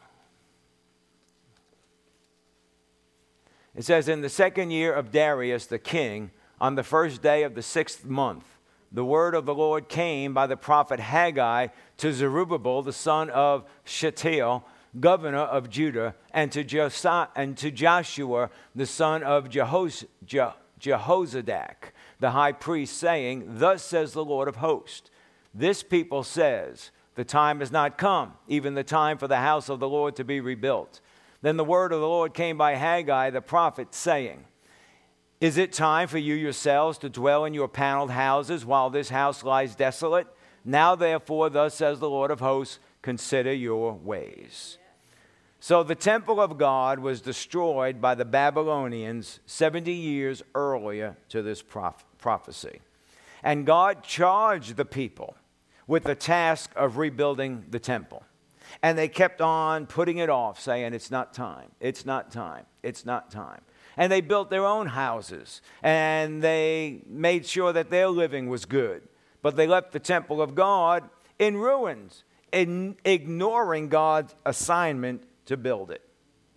Speaker 1: It says, in the second year of Darius the king, on the first day of the 6th month, the word of the Lord came by the prophet Haggai to Zerubbabel, the son of Shealtiel, governor of Judah, and to Joshua, the son of Jehozadak, the high priest, saying, thus says the Lord of hosts, this people says, the time has not come, even the time for the house of the Lord to be rebuilt. Then the word of the Lord came by Haggai the prophet, saying, is it time for you yourselves to dwell in your paneled houses while this house lies desolate? Now, therefore, thus says the Lord of hosts, consider your ways. So the temple of God was destroyed by the Babylonians 70 years earlier to this prophecy. And God charged the people with the task of rebuilding the temple. And they kept on putting it off, saying, it's not time, it's not time, it's not time. And they built their own houses, and they made sure that their living was good. But they left the temple of God in ruins, ignoring God's assignment to build it.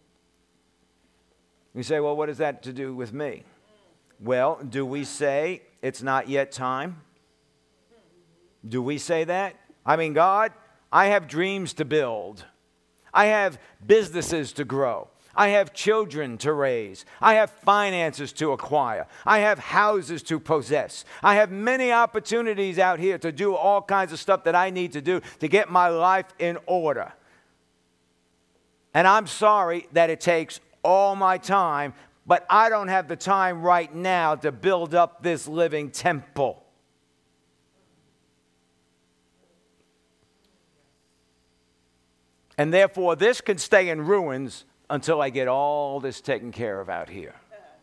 Speaker 1: You say, well, what has that to do with me? Well, do we say it's not yet time? Do we say that? I mean, God, I have dreams to build. I have businesses to grow. I have children to raise. I have finances to acquire. I have houses to possess. I have many opportunities out here to do all kinds of stuff that I need to do to get my life in order. And I'm sorry that it takes all my time, but I don't have the time right now to build up this living temple. And therefore, this can stay in ruins until I get all this taken care of out here.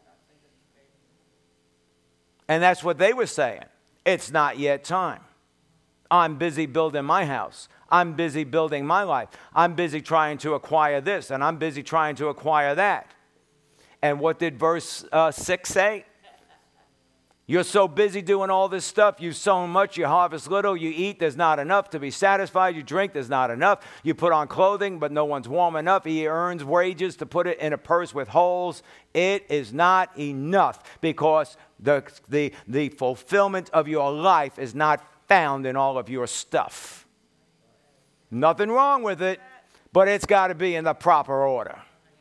Speaker 1: And that's what they were saying. It's not yet time. I'm busy building my house. I'm busy building my life. I'm busy trying to acquire this, and I'm busy trying to acquire that. And what did verse 6 say? You're so busy doing all this stuff. You sow much, you harvest little. You eat, there's not enough to be satisfied. You drink, there's not enough. You put on clothing, but no one's warm enough. He earns wages to put it in a purse with holes. It is not enough because the fulfillment of your life is not found in all of your stuff. Nothing wrong with it, but it's got to be in the proper order.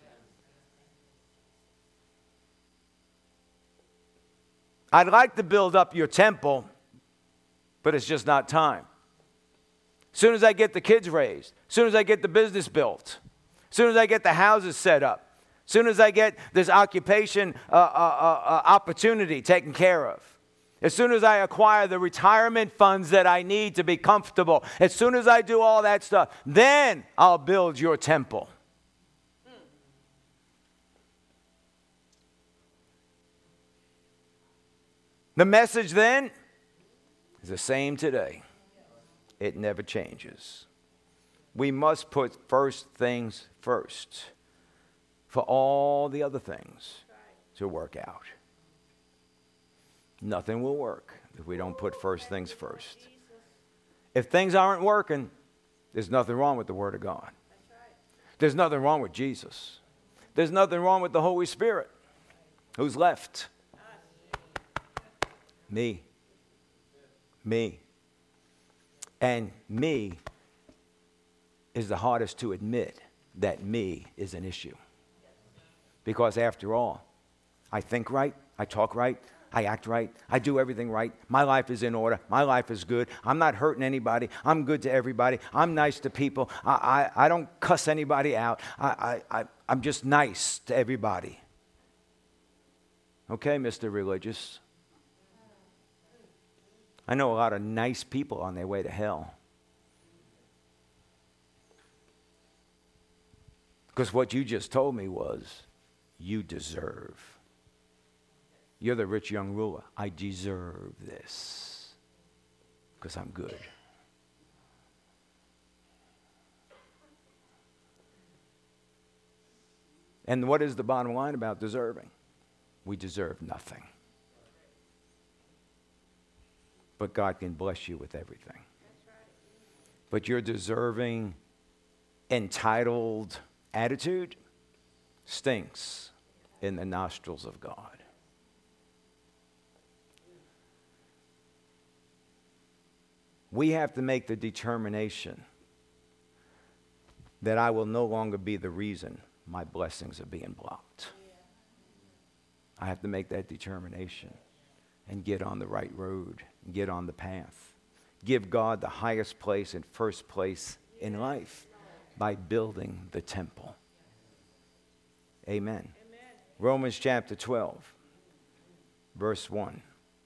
Speaker 1: I'd like to build up your temple, but it's just not time. As soon as I get the kids raised, as soon as I get the business built, as soon as I get the houses set up, as soon as I get this occupation opportunity taken care of, as soon as I acquire the retirement funds that I need to be comfortable, as soon as I do all that stuff, then I'll build your temple. The message then is the same today. It never changes. We must put first things first for all the other things. to work out. Nothing will work if we don't put first things first. If things aren't working, there's nothing wrong with the Word of God. There's nothing wrong with Jesus. There's nothing wrong with the Holy Spirit. Who's left? Me. Me. And me is the hardest to admit that me is an issue. Because after all, I think right, I talk right, I act right, I do everything right. My life is in order, my life is good. I'm not hurting anybody, I'm good to everybody, I'm nice to people, I don't cuss anybody out, I'm just nice to everybody. Okay, Mr. Religious. I know a lot of nice people on their way to hell. Because what you just told me was, you deserve. You're the rich young ruler. I deserve this because I'm good. And what is the bottom line about deserving? We deserve nothing. But God can bless you with everything. But your deserving, entitled attitude stinks in the nostrils of God. We have to make the determination that I will no longer be the reason my blessings are being blocked. I have to make that determination and get on the right road, and get on the path. Give God the highest place and first place in life by building the temple. Amen. Romans chapter 12, verse 1.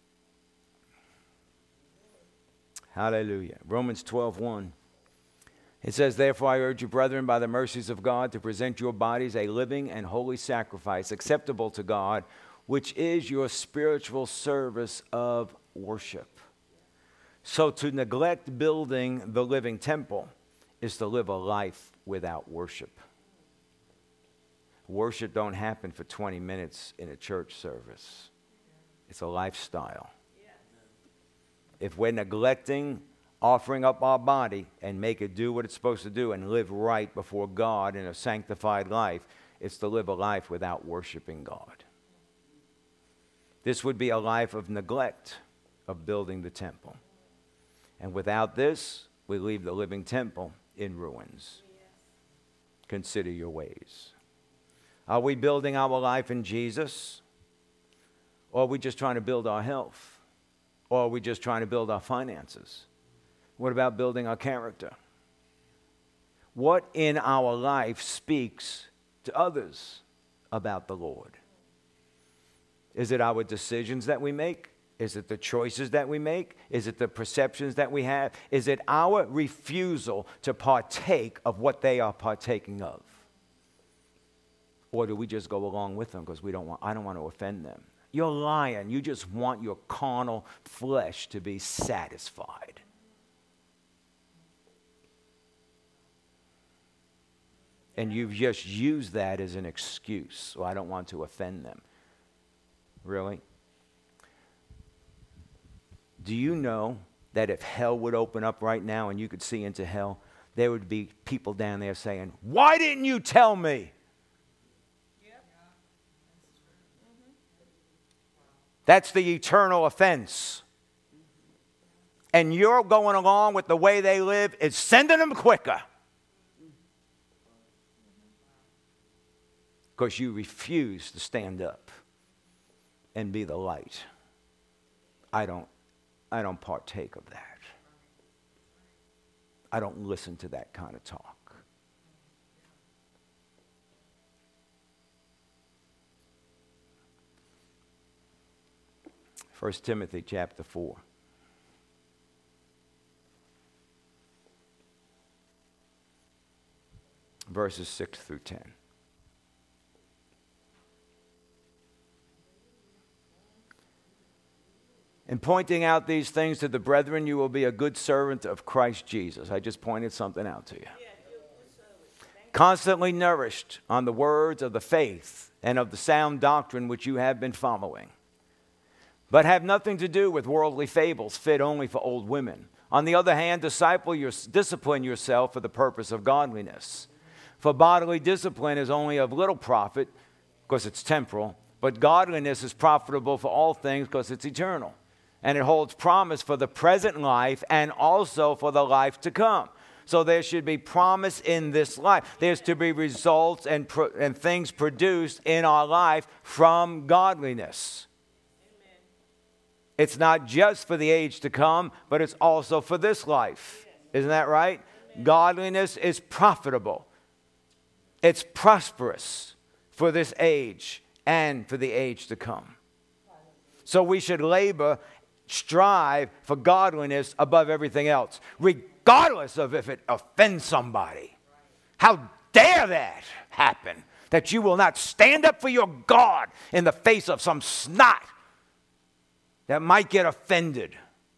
Speaker 1: Hallelujah. Romans 12:1. It says, therefore I urge you, brethren, by the mercies of God, to present your bodies a living and holy sacrifice, acceptable to God, which is your spiritual service of worship. So to neglect building the living temple is to live a life without worship. Worship don't happen for 20 minutes in a church service. It's a lifestyle. If we're neglecting offering up our body and make it do what it's supposed to do and live right before God in a sanctified life, it's to live a life without worshiping God. This would be a life of neglect of building the temple. And without this, we leave the living temple in ruins. Consider your ways. Are we building our life in Jesus? Or are we just trying to build our health? Or are we just trying to build our finances? What about building our character? What in our life speaks to others about the Lord? Is it our decisions that we make? Is it the choices that we make? Is it the perceptions that we have? Is it our refusal to partake of what they are partaking of? Or do we just go along with them because I don't want to offend them? You're lying. You just want your carnal flesh to be satisfied. And you've just used that as an excuse. So I don't want to offend them. Really? Do you know that if hell would open up right now and you could see into hell, there would be people down there saying, why didn't you tell me? That's the eternal offense. And you're going along with the way they live, it's sending them quicker. Because you refuse to stand up and be the light. I don't partake of that. I don't listen to that kind of talk. 1 Timothy chapter 4. Verses 6 through 10. In pointing out these things to the brethren, you will be a good servant of Christ Jesus. I just pointed something out to you. constantly nourished on the words of the faith and of the sound doctrine which you have been following. But have nothing to do with worldly fables fit only for old women. On the other hand, discipline yourself for the purpose of godliness. For bodily discipline is only of little profit, because it's temporal, but godliness is profitable for all things, because it's eternal. And it holds promise for the present life and also for the life to come. So there should be promise in this life. There's to be results and things produced in our life from godliness. It's not just for the age to come, but it's also for this life. Isn't that right? Godliness is profitable. It's prosperous for this age and for the age to come. So we should strive for godliness above everything else, regardless of if it offends somebody. How dare that happen? That you will not stand up for your God in the face of some snot that might get offended.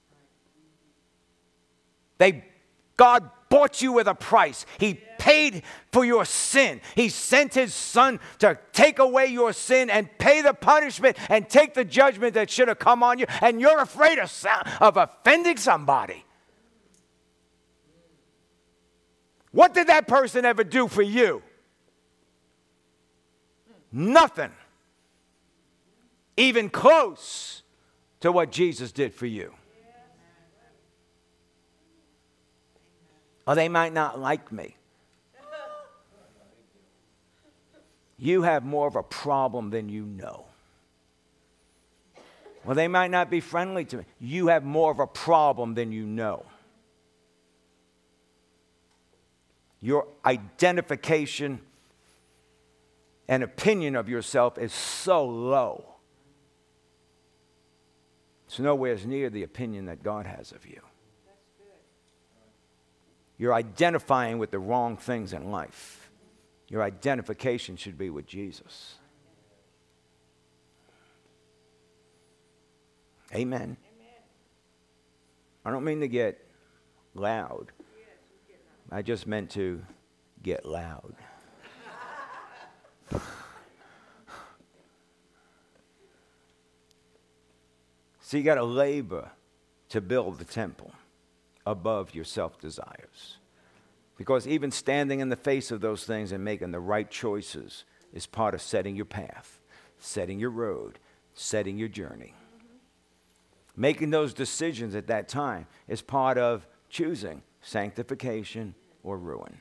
Speaker 1: God bought you with a price. He paid for your sin. He sent his son to take away your sin and pay the punishment and take the judgment that should have come on you. And you're afraid of offending somebody. What did that person ever do for you? Nothing. Even close to what Jesus did for you. Or they might not like me. You have more of a problem than you know. Well, they might not be friendly to me. You have more of a problem than you know. Your identification and opinion of yourself is so low. It's nowhere near the opinion that God has of you. You're identifying with the wrong things in life. Your identification should be with Jesus. Amen. I don't mean to get loud. I just meant to get loud. So you got to labor to build the temple above your self-desires. Because even standing in the face of those things and making the right choices is part of setting your path, setting your road, setting your journey. Making those decisions at that time is part of choosing sanctification or ruin.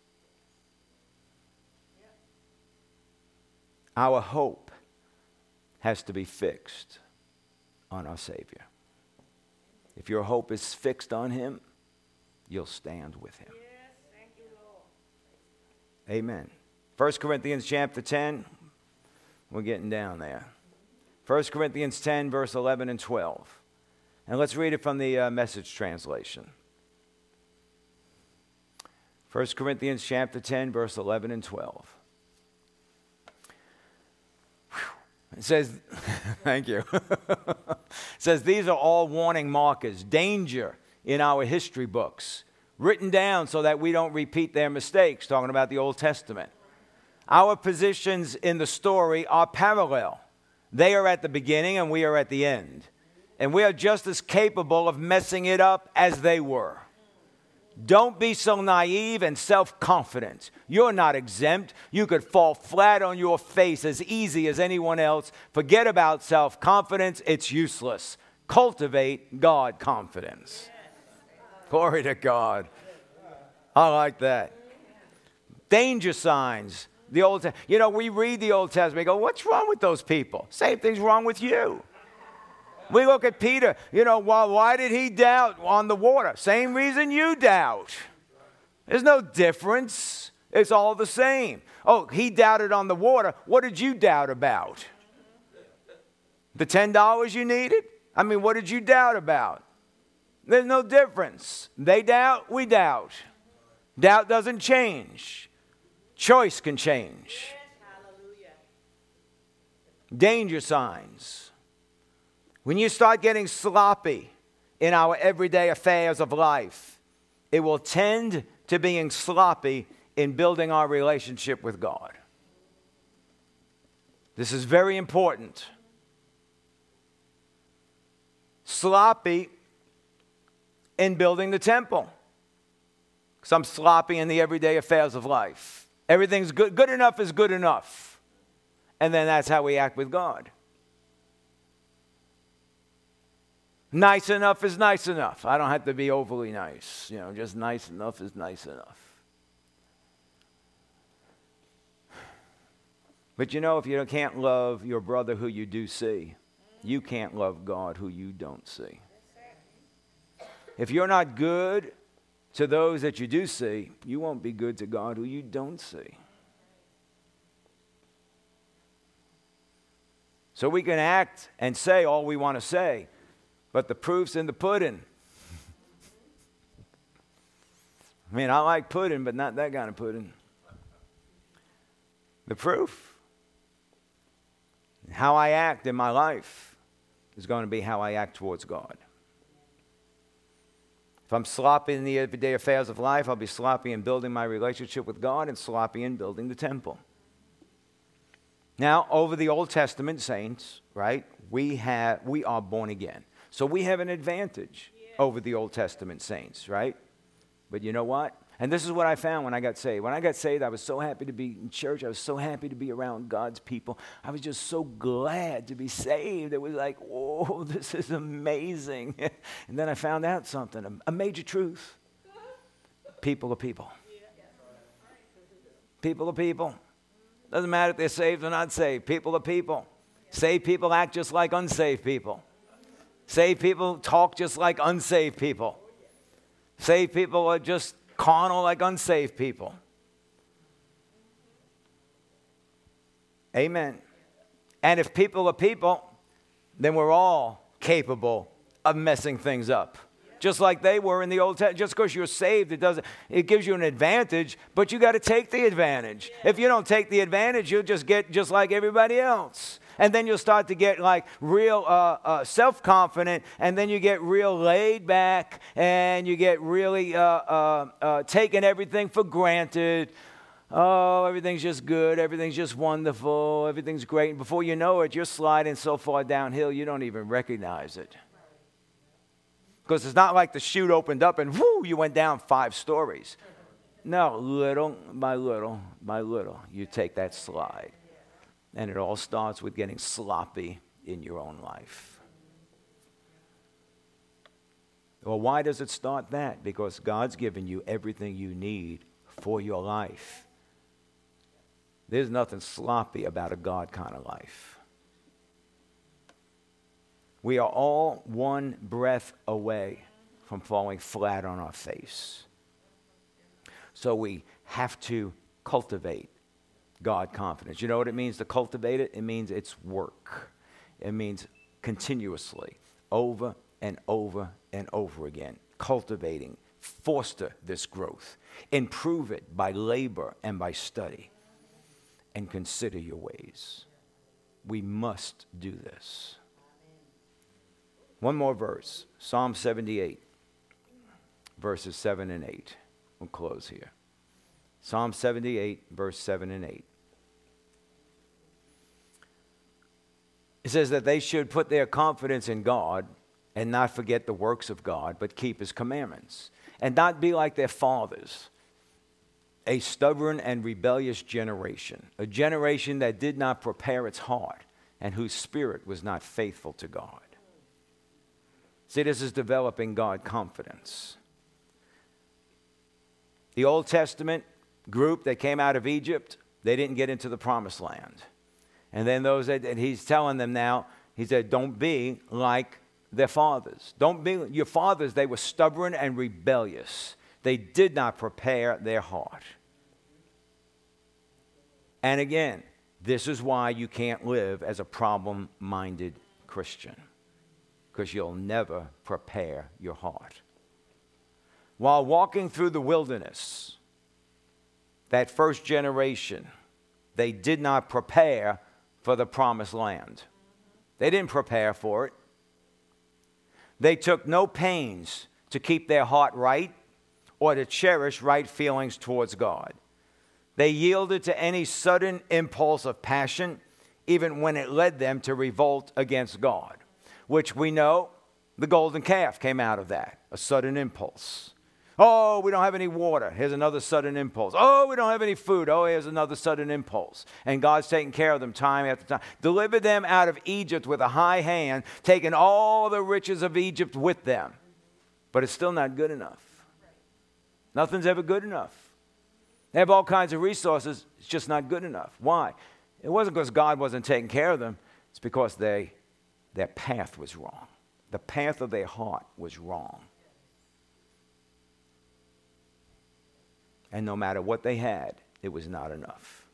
Speaker 1: Our hope has to be fixed on our Savior. If your hope is fixed on him, you'll stand with him.
Speaker 2: Yes, thank you, Lord.
Speaker 1: Amen. 1 Corinthians chapter 10. We're getting down there. 1 Corinthians 10, verse 11 and 12. And let's read it from the Message translation. 1 Corinthians chapter 10, verse 11 and 12. It says, thank you. It says, these are all warning markers, danger in our history books, written down so that we don't repeat their mistakes, talking about the Old Testament. Our positions in the story are parallel. They are at the beginning and we are at the end. And we are just as capable of messing it up as they were. Don't be so naive and self-confident. You're not exempt. You could fall flat on your face as easy as anyone else. Forget about self-confidence. It's useless. Cultivate God confidence. Glory to God. I like that. Danger signs. We read the Old Testament and go, what's wrong with those people? Same thing's wrong with you. We look at Peter, why did he doubt on the water? Same reason you doubt. There's no difference. It's all the same. Oh, he doubted on the water. What did you doubt about? The $10 you needed? What did you doubt about? There's no difference. They doubt, we doubt. Doubt doesn't change. Choice can change. Danger signs. When you start getting sloppy in our everyday affairs of life, it will tend to being sloppy in building our relationship with God. This is very important. Sloppy in building the temple. Because I'm sloppy in the everyday affairs of life. Everything's good. Good enough is good enough. And then that's how we act with God. Nice enough is nice enough. I don't have to be overly nice. Just nice enough is nice enough. But if you can't love your brother who you do see, you can't love God who you don't see. If you're not good to those that you do see, you won't be good to God who you don't see. So we can act and say all we want to say, but the proof's in the pudding. I like pudding, but not that kind of pudding. The proof, how I act in my life, is going to be how I act towards God. If I'm sloppy in the everyday affairs of life, I'll be sloppy in building my relationship with God and sloppy in building the temple. Now, over the Old Testament saints, right, we are born again. So we have an advantage over the Old Testament saints, right? But you know what? And this is what I found when I got saved. When I got saved, I was so happy to be in church. I was so happy to be around God's people. I was just so glad to be saved. It was like, whoa, this is amazing. And then I found out something, a major truth. People are people. People are people. Doesn't matter if they're saved or not saved. People are people. Saved people act just like unsaved people. Saved people talk just like unsaved people. Saved people are just carnal like unsaved people. Amen. And if people are people, then we're all capable of messing things up. Just like they were in the Old Testament. Just because you're saved, it gives you an advantage, but you got to take the advantage. If you don't take the advantage, you'll just get just like everybody else. And then you'll start to get like real self-confident, and then you get real laid back, and you get really taking everything for granted. Oh, everything's just good, everything's just wonderful, everything's great. And before you know it, you're sliding so far downhill you don't even recognize it. Because it's not like the chute opened up and whoo, you went down 5 stories. No, little by little by little, you take that slide. And it all starts with getting sloppy in your own life. Well, why does it start that? Because God's given you everything you need for your life. There's nothing sloppy about a God kind of life. We are all one breath away from falling flat on our face. So we have to cultivate God confidence. You know what it means to cultivate it? It means it's work. It means continuously, over and over and over again, cultivating, foster this growth, improve it by labor and by study, and consider your ways. We must do this. One more verse, Psalm 78, verses 7 and 8. We'll close here. Psalm 78, verse 7 and 8. It says that they should put their confidence in God and not forget the works of God, but keep his commandments, and not be like their fathers, a stubborn and rebellious generation, a generation that did not prepare its heart and whose spirit was not faithful to God. See, this is developing God confidence. The Old Testament group that came out of Egypt, they didn't get into the promised land. And then and he's telling them now, he said, don't be like their fathers. Don't be your fathers. They were stubborn and rebellious. They did not prepare their heart. And again, this is why you can't live as a problem-minded Christian, because you'll never prepare your heart. While walking through the wilderness, that first generation, they did not prepare for the promised land. They didn't prepare for it. They took no pains to keep their heart right or to cherish right feelings towards God. They yielded to any sudden impulse of passion, even when it led them to revolt against God, which we know the golden calf came out of that, a sudden impulse. Oh, we don't have any water. Here's another sudden impulse. Oh, we don't have any food. Oh, here's another sudden impulse. And God's taking care of them time after time. Delivered them out of Egypt with a high hand, taking all the riches of Egypt with them. But it's still not good enough. Nothing's ever good enough. They have all kinds of resources. It's just not good enough. Why? It wasn't because God wasn't taking care of them. It's because their path was wrong. The path of their heart was wrong. And no matter what they had, it was not enough.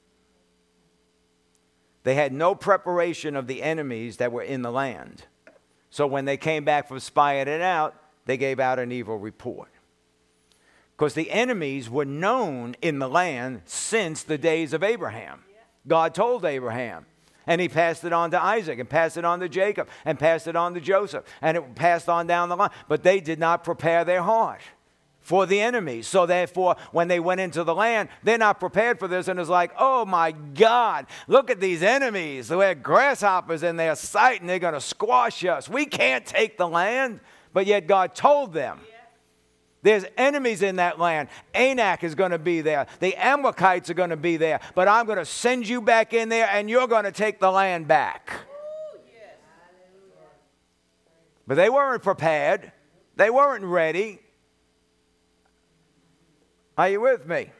Speaker 1: They had no preparation of the enemies that were in the land. So when they came back from spying it out, they gave out an evil report. Because the enemies were known in the land since the days of Abraham. God told Abraham. And he passed it on to Isaac, and passed it on to Jacob, and passed it on to Joseph. And it passed on down the line. But they did not prepare their heart for the enemies. So therefore, when they went into the land, they're not prepared for this. And it's like, oh my God, look at these enemies. They're grasshoppers in their sight, and they're going to squash us. We can't take the land. But yet God told them. There's enemies in that land. Anak is going to be there. The Amalekites are going to be there. But I'm going to send you back in there, and you're going to take the land back. But they weren't prepared. They weren't ready. Are you with me?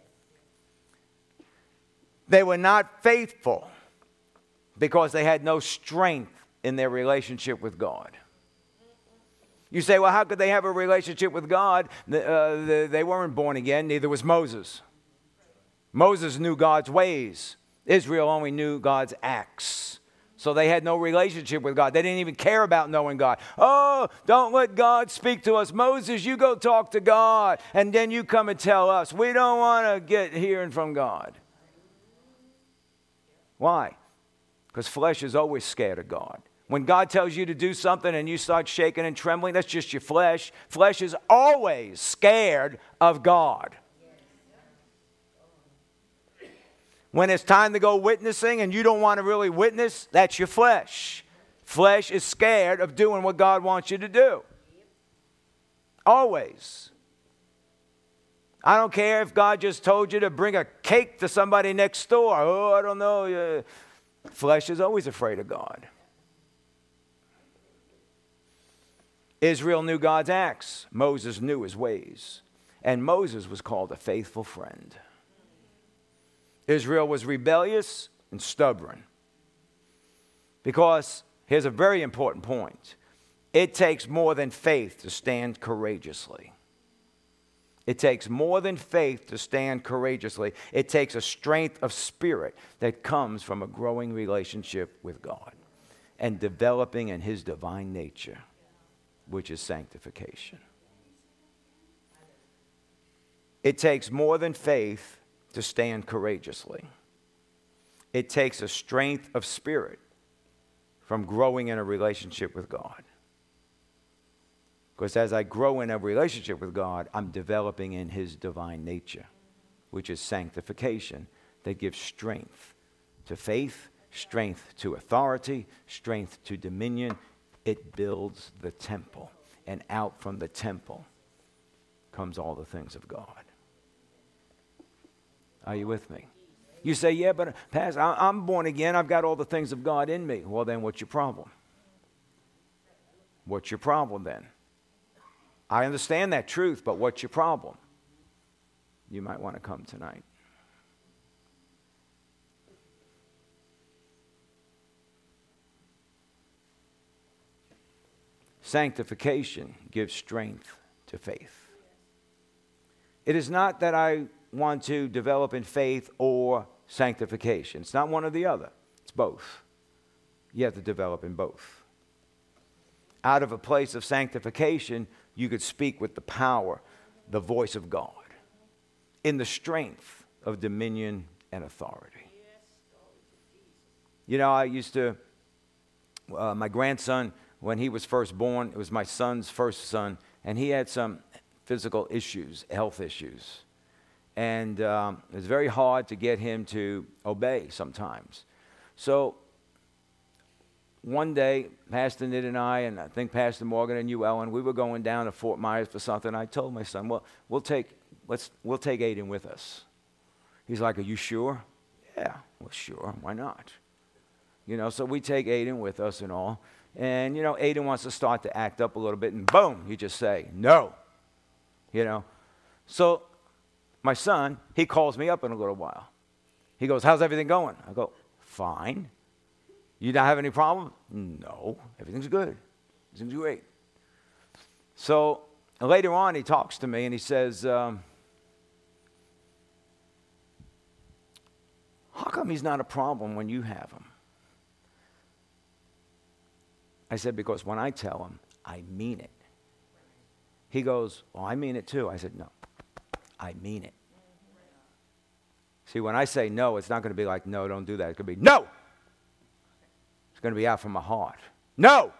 Speaker 1: They were not faithful because they had no strength in their relationship with God. You say, well, how could they have a relationship with God? They weren't born again. Neither was Moses. Moses knew God's ways. Israel only knew God's acts. So they had no relationship with God. They didn't even care about knowing God. Oh, don't let God speak to us. Moses, you go talk to God, and then you come and tell us. We don't want to get hearing from God. Why? Because flesh is always scared of God. When God tells you to do something and you start shaking and trembling, that's just your flesh. Flesh is always scared of God. When it's time to go witnessing and you don't want to really witness, that's your flesh. Flesh is scared of doing what God wants you to do. Always. I don't care if God just told you to bring a cake to somebody next door. Oh, I don't know. Flesh is always afraid of God. Israel knew God's acts. Moses knew his ways. And Moses was called a faithful friend. Israel was rebellious and stubborn. Because, here's a very important point. It takes more than faith to stand courageously. It takes more than faith to stand courageously. It takes a strength of spirit that comes from a growing relationship with God and developing in his divine nature, which is sanctification. It takes more than faith to stand courageously. It takes a strength of spirit from growing in a relationship with God. Because as I grow in a relationship with God, I'm developing in his divine nature, which is sanctification, that gives strength to faith, strength to authority, strength to dominion. It builds the temple, and out from the temple comes all the things of God. Are you with me? You say, yeah, but Pastor, I'm born again. I've got all the things of God in me. Well, then what's your problem? What's your problem then? I understand that truth, but what's your problem? You might want to come tonight. Sanctification gives strength to faith. It is not that I want to develop in faith or sanctification. It's not one or the other. It's both. You have to develop in both. Out of a place of sanctification, you could speak with the power, the voice of God, in the strength of dominion and authority. You know, I used to, my grandson, when he was first born, it was my son's first son, and he had some physical issues, health issues. And it's very hard to get him to obey sometimes. So one day, Pastor Nid and I think Pastor Morgan and you, Ellen, we were going down to Fort Myers for something. I told my son, well, we'll take Aiden with us. He's like, are you sure? Yeah, well, sure. Why not? So we take Aiden with us and all. And, Aiden wants to start to act up a little bit, and boom, you just say, no. So my son, he calls me up in a little while. He goes, how's everything going? I go, fine. You don't have any problem? No, everything's good. Everything's great. So later on, he talks to me and he says, how come he's not a problem when you have him? I said, because when I tell him, I mean it. He goes, well, I mean it too. I said, no, I mean it. See, when I say no, it's not going to be like, no, don't do that. It's going to be, no. It's going to be out from my heart. No.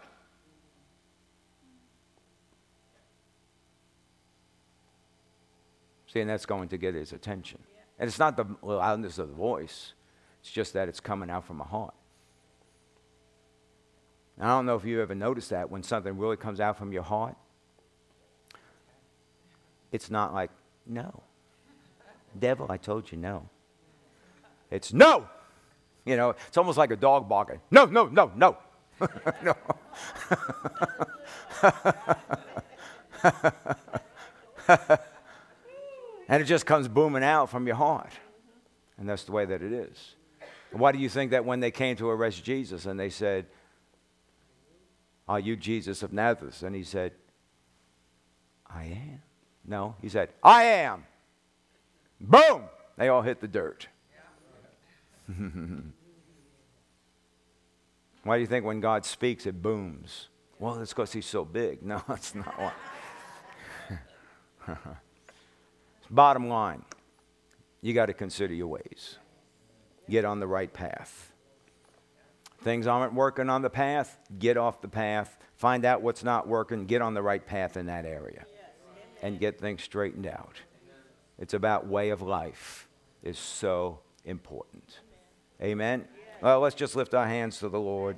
Speaker 1: See, and that's going to get his attention. And it's not the loudness of the voice. It's just that it's coming out from my heart. I don't know if you ever noticed that when something really comes out from your heart, it's not like, no. Devil, I told you no. It's no. It's almost like a dog barking. No, no, no, no. No. And it just comes booming out from your heart. And that's the way that it is. Why do you think that when they came to arrest Jesus and they said, are you Jesus of Nazareth? And he said, I am. No, he said, I am. Boom! They all hit the dirt. Why do you think when God speaks, it booms? Well, it's because he's so big. No, it's not why. Bottom line, you got to consider your ways. Get on the right path. Things aren't working on the path, get off the path. Find out what's not working, get on the right path in that area. And get things straightened out. It's about way of life. It's so important. Amen? Well, let's just lift our hands to the Lord.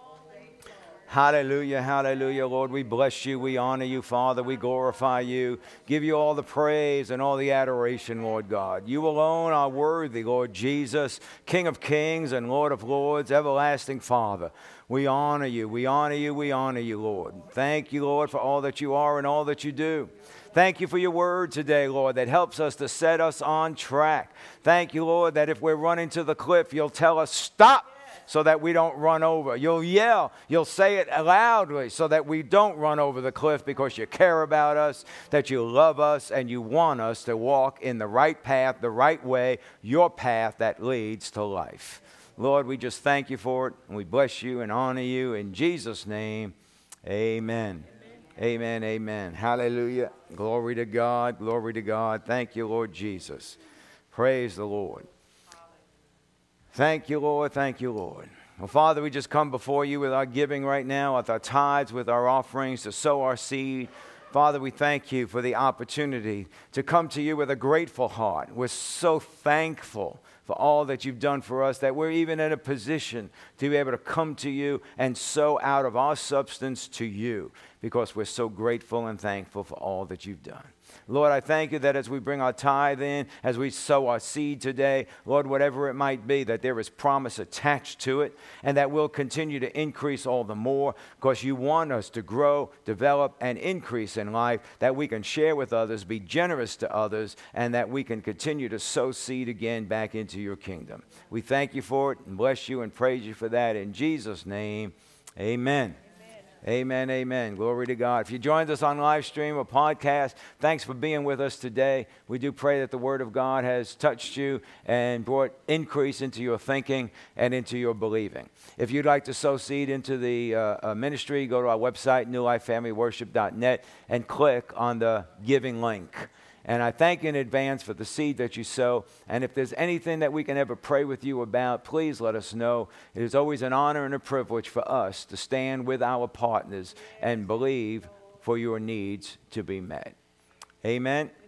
Speaker 1: Hallelujah, hallelujah, Lord. We bless you. We honor you, Father. We glorify you. Give you all the praise and all the adoration, Lord God. You alone are worthy, Lord Jesus, King of kings and Lord of lords, everlasting Father. We honor you. We honor you. We honor you, Lord. Thank you, Lord, for all that you are and all that you do. Thank you for your word today, Lord, that helps us to set us on track. Thank you, Lord, that if we're running to the cliff, you'll tell us, stop, so that we don't run over. You'll yell. You'll say it loudly so that we don't run over the cliff because you care about us, that you love us, and you want us to walk in the right path, the right way, your path that leads to life. Lord, we just thank you for it, and we bless you and honor you. In Jesus' name, amen. Amen, amen. Hallelujah. Glory to God. Glory to God. Thank you, Lord Jesus. Praise the Lord. Thank you, Lord. Thank you, Lord. Well, Father, we just come before you with our giving right now, with our tithes, with our offerings to sow our seed. Father, we thank you for the opportunity to come to you with a grateful heart. We're so thankful for all that you've done for us, that we're even in a position to be able to come to you and sow out of our substance to you, because we're so grateful and thankful for all that you've done. Lord, I thank you that as we bring our tithe in, as we sow our seed today, Lord, whatever it might be, that there is promise attached to it, and that we'll continue to increase all the more, because you want us to grow, develop, and increase in life, that we can share with others, be generous to others, and that we can continue to sow seed again back into your kingdom. We thank you for it and bless you and praise you for that. In Jesus' name, amen. Amen, amen. Glory to God. If you joined us on live stream or podcast, thanks for being with us today. We do pray that the Word of God has touched you and brought increase into your thinking and into your believing. If you'd like to sow seed into the ministry, go to our website, newlifefamilyworship.net, and click on the giving link. And I thank you in advance for the seed that you sow. And if there's anything that we can ever pray with you about, please let us know. It is always an honor and a privilege for us to stand with our partners and believe for your needs to be met. Amen.